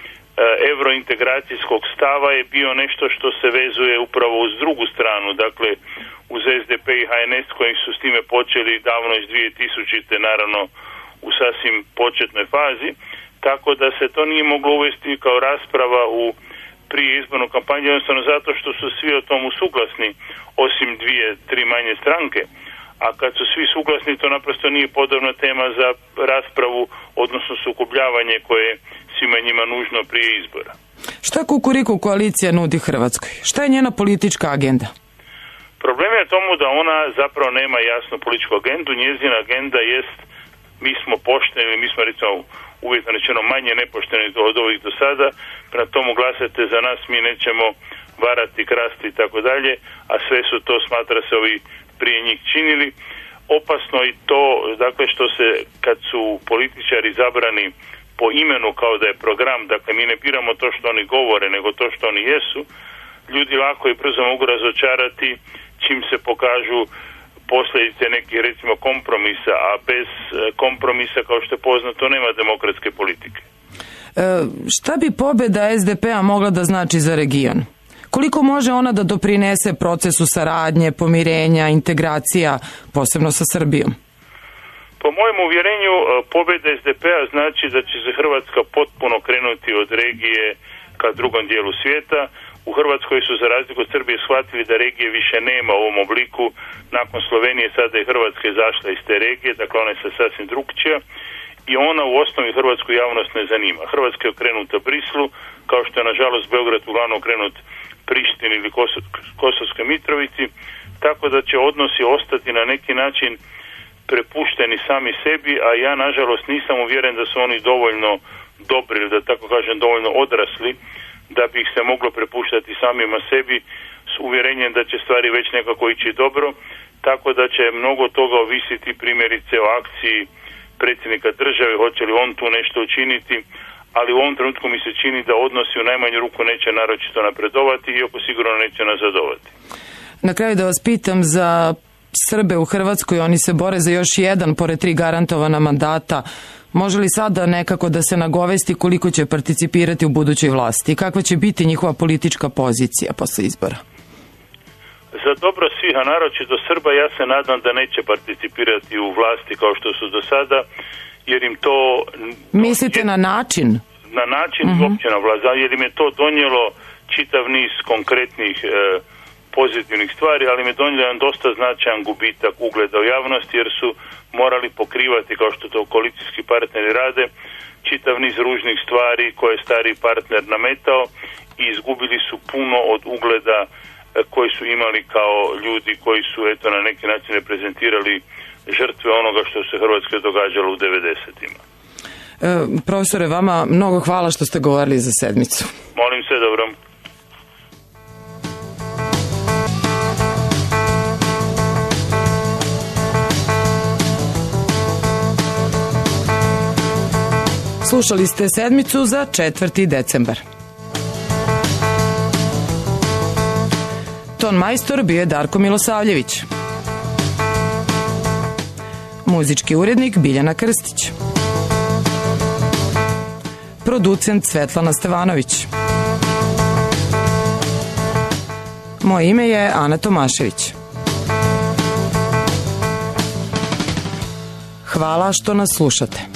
S27: evrointegracijskog stava je bio nešto što se vezuje upravo uz drugu stranu, dakle uz es de pe i ha en es koji su s time počeli davno iz dvije tisućite, naravno u sasvim početnoj fazi, tako da se to nije moglo uvesti kao rasprava u prije izbornu kampanju, jednostavno zato što su svi o tomu suglasni, osim dvije, tri manje stranke. A kad su svi suglasni, to naprosto nije podobna tema za raspravu, odnosno sukobljavanje koje je svima njima nužno prije izbora.
S2: Šta Kukuriku koalicija nudi Hrvatskoj? Šta je njena politička agenda?
S27: Problem je tomu da ona zapravo nema jasnu političku agendu. Njezina agenda jest mi smo pošteni, mi smo recimo uvjetno rečeno manje nepošteni od ovih do sada, prema tomu glasate za nas, mi nećemo varati, krasti i tako dalje, a sve su to, smatra se, ovi prije njih činili. Opasno i to, dakle, što se, kad su političari zabrani po imenu kao da je program, dakle, mi ne biramo to što oni govore, nego to što oni jesu, ljudi lako i brzo mogu razočarati čim se pokažu posljedice nekih, recimo, kompromisa, a bez kompromisa, kao što je poznato, nema demokratske politike.
S2: E, šta bi pobjeda es de pe-a mogla da znači za region? Koliko može ona da doprinese procesu saradnje, pomirenja, integracija, posebno sa Srbijom?
S27: Po mojem uvjerenju, pobjeda es de pe-a znači da će se Hrvatska potpuno krenuti od regije ka drugom dijelu svijeta. U Hrvatskoj su za razliku od Srbije shvatili da regije više nema u ovom obliku. Nakon Slovenije sada je Hrvatska izašla iz te regije, dakle ona je sasvim drugčija i ona u osnovi hrvatsku javnost ne zanima. Hrvatska je okrenuta Brislu, kao što je nažalost Beograd uglavnom okrenut Prištini ili Kosovskoj Mitrovici, tako da će odnosi ostati na neki način prepušteni sami sebi, a ja nažalost nisam uvjeren da su oni dovoljno dobri, da tako kažem dovoljno odrasli, da bi ih se moglo prepuštati samima sebi s uvjerenjem da će stvari već nekako ići dobro, tako da će mnogo toga ovisiti primjerice o akciji predsjednika države, hoće li on tu nešto učiniti, ali u ovom trenutku mi se čini da odnosi u najmanju ruku neće naročito napredovati, iako sigurno neće nazadovati.
S2: Na kraju da vas pitam za Srbe u Hrvatskoj, oni se bore za još jedan pored tri garantovana mandata. Može li sada nekako da se nagovesti koliko će participirati u budućoj vlasti? Kakva će biti njihova politička pozicija posle izbora?
S27: Za dobro svih, a naročito Srba, ja se nadam da neće participirati u vlasti kao što su do sada, jer im to...
S2: Mislite na način?
S27: Na način
S2: uh-huh.
S27: uopće na vlast, jer im je to donijelo čitav niz konkretnih e, pozitivnih stvari, ali mi je donijelo jedan dosta značajan gubitak ugleda u javnosti, jer su morali pokrivati, kao što to koalicijski partneri rade, čitav niz ružnih stvari koje je stari partner nametao i izgubili su puno od ugleda koji su imali kao ljudi koji su eto na neki način reprezentirali žrtve onoga što se Hrvatskoj događalo u devedesetima.
S2: E, profesore, vama mnogo hvala što ste govorili za sedmicu.
S27: Molim se, dobro.
S2: Slušali ste sedmicu za četvrti decembar. Ton majstor bio je Darko Milosavljević. Muzički urednik Biljana Krstić. Producent Svetlana Stevanović. Moje ime je Ana Tomašević. Hvala što nas slušate.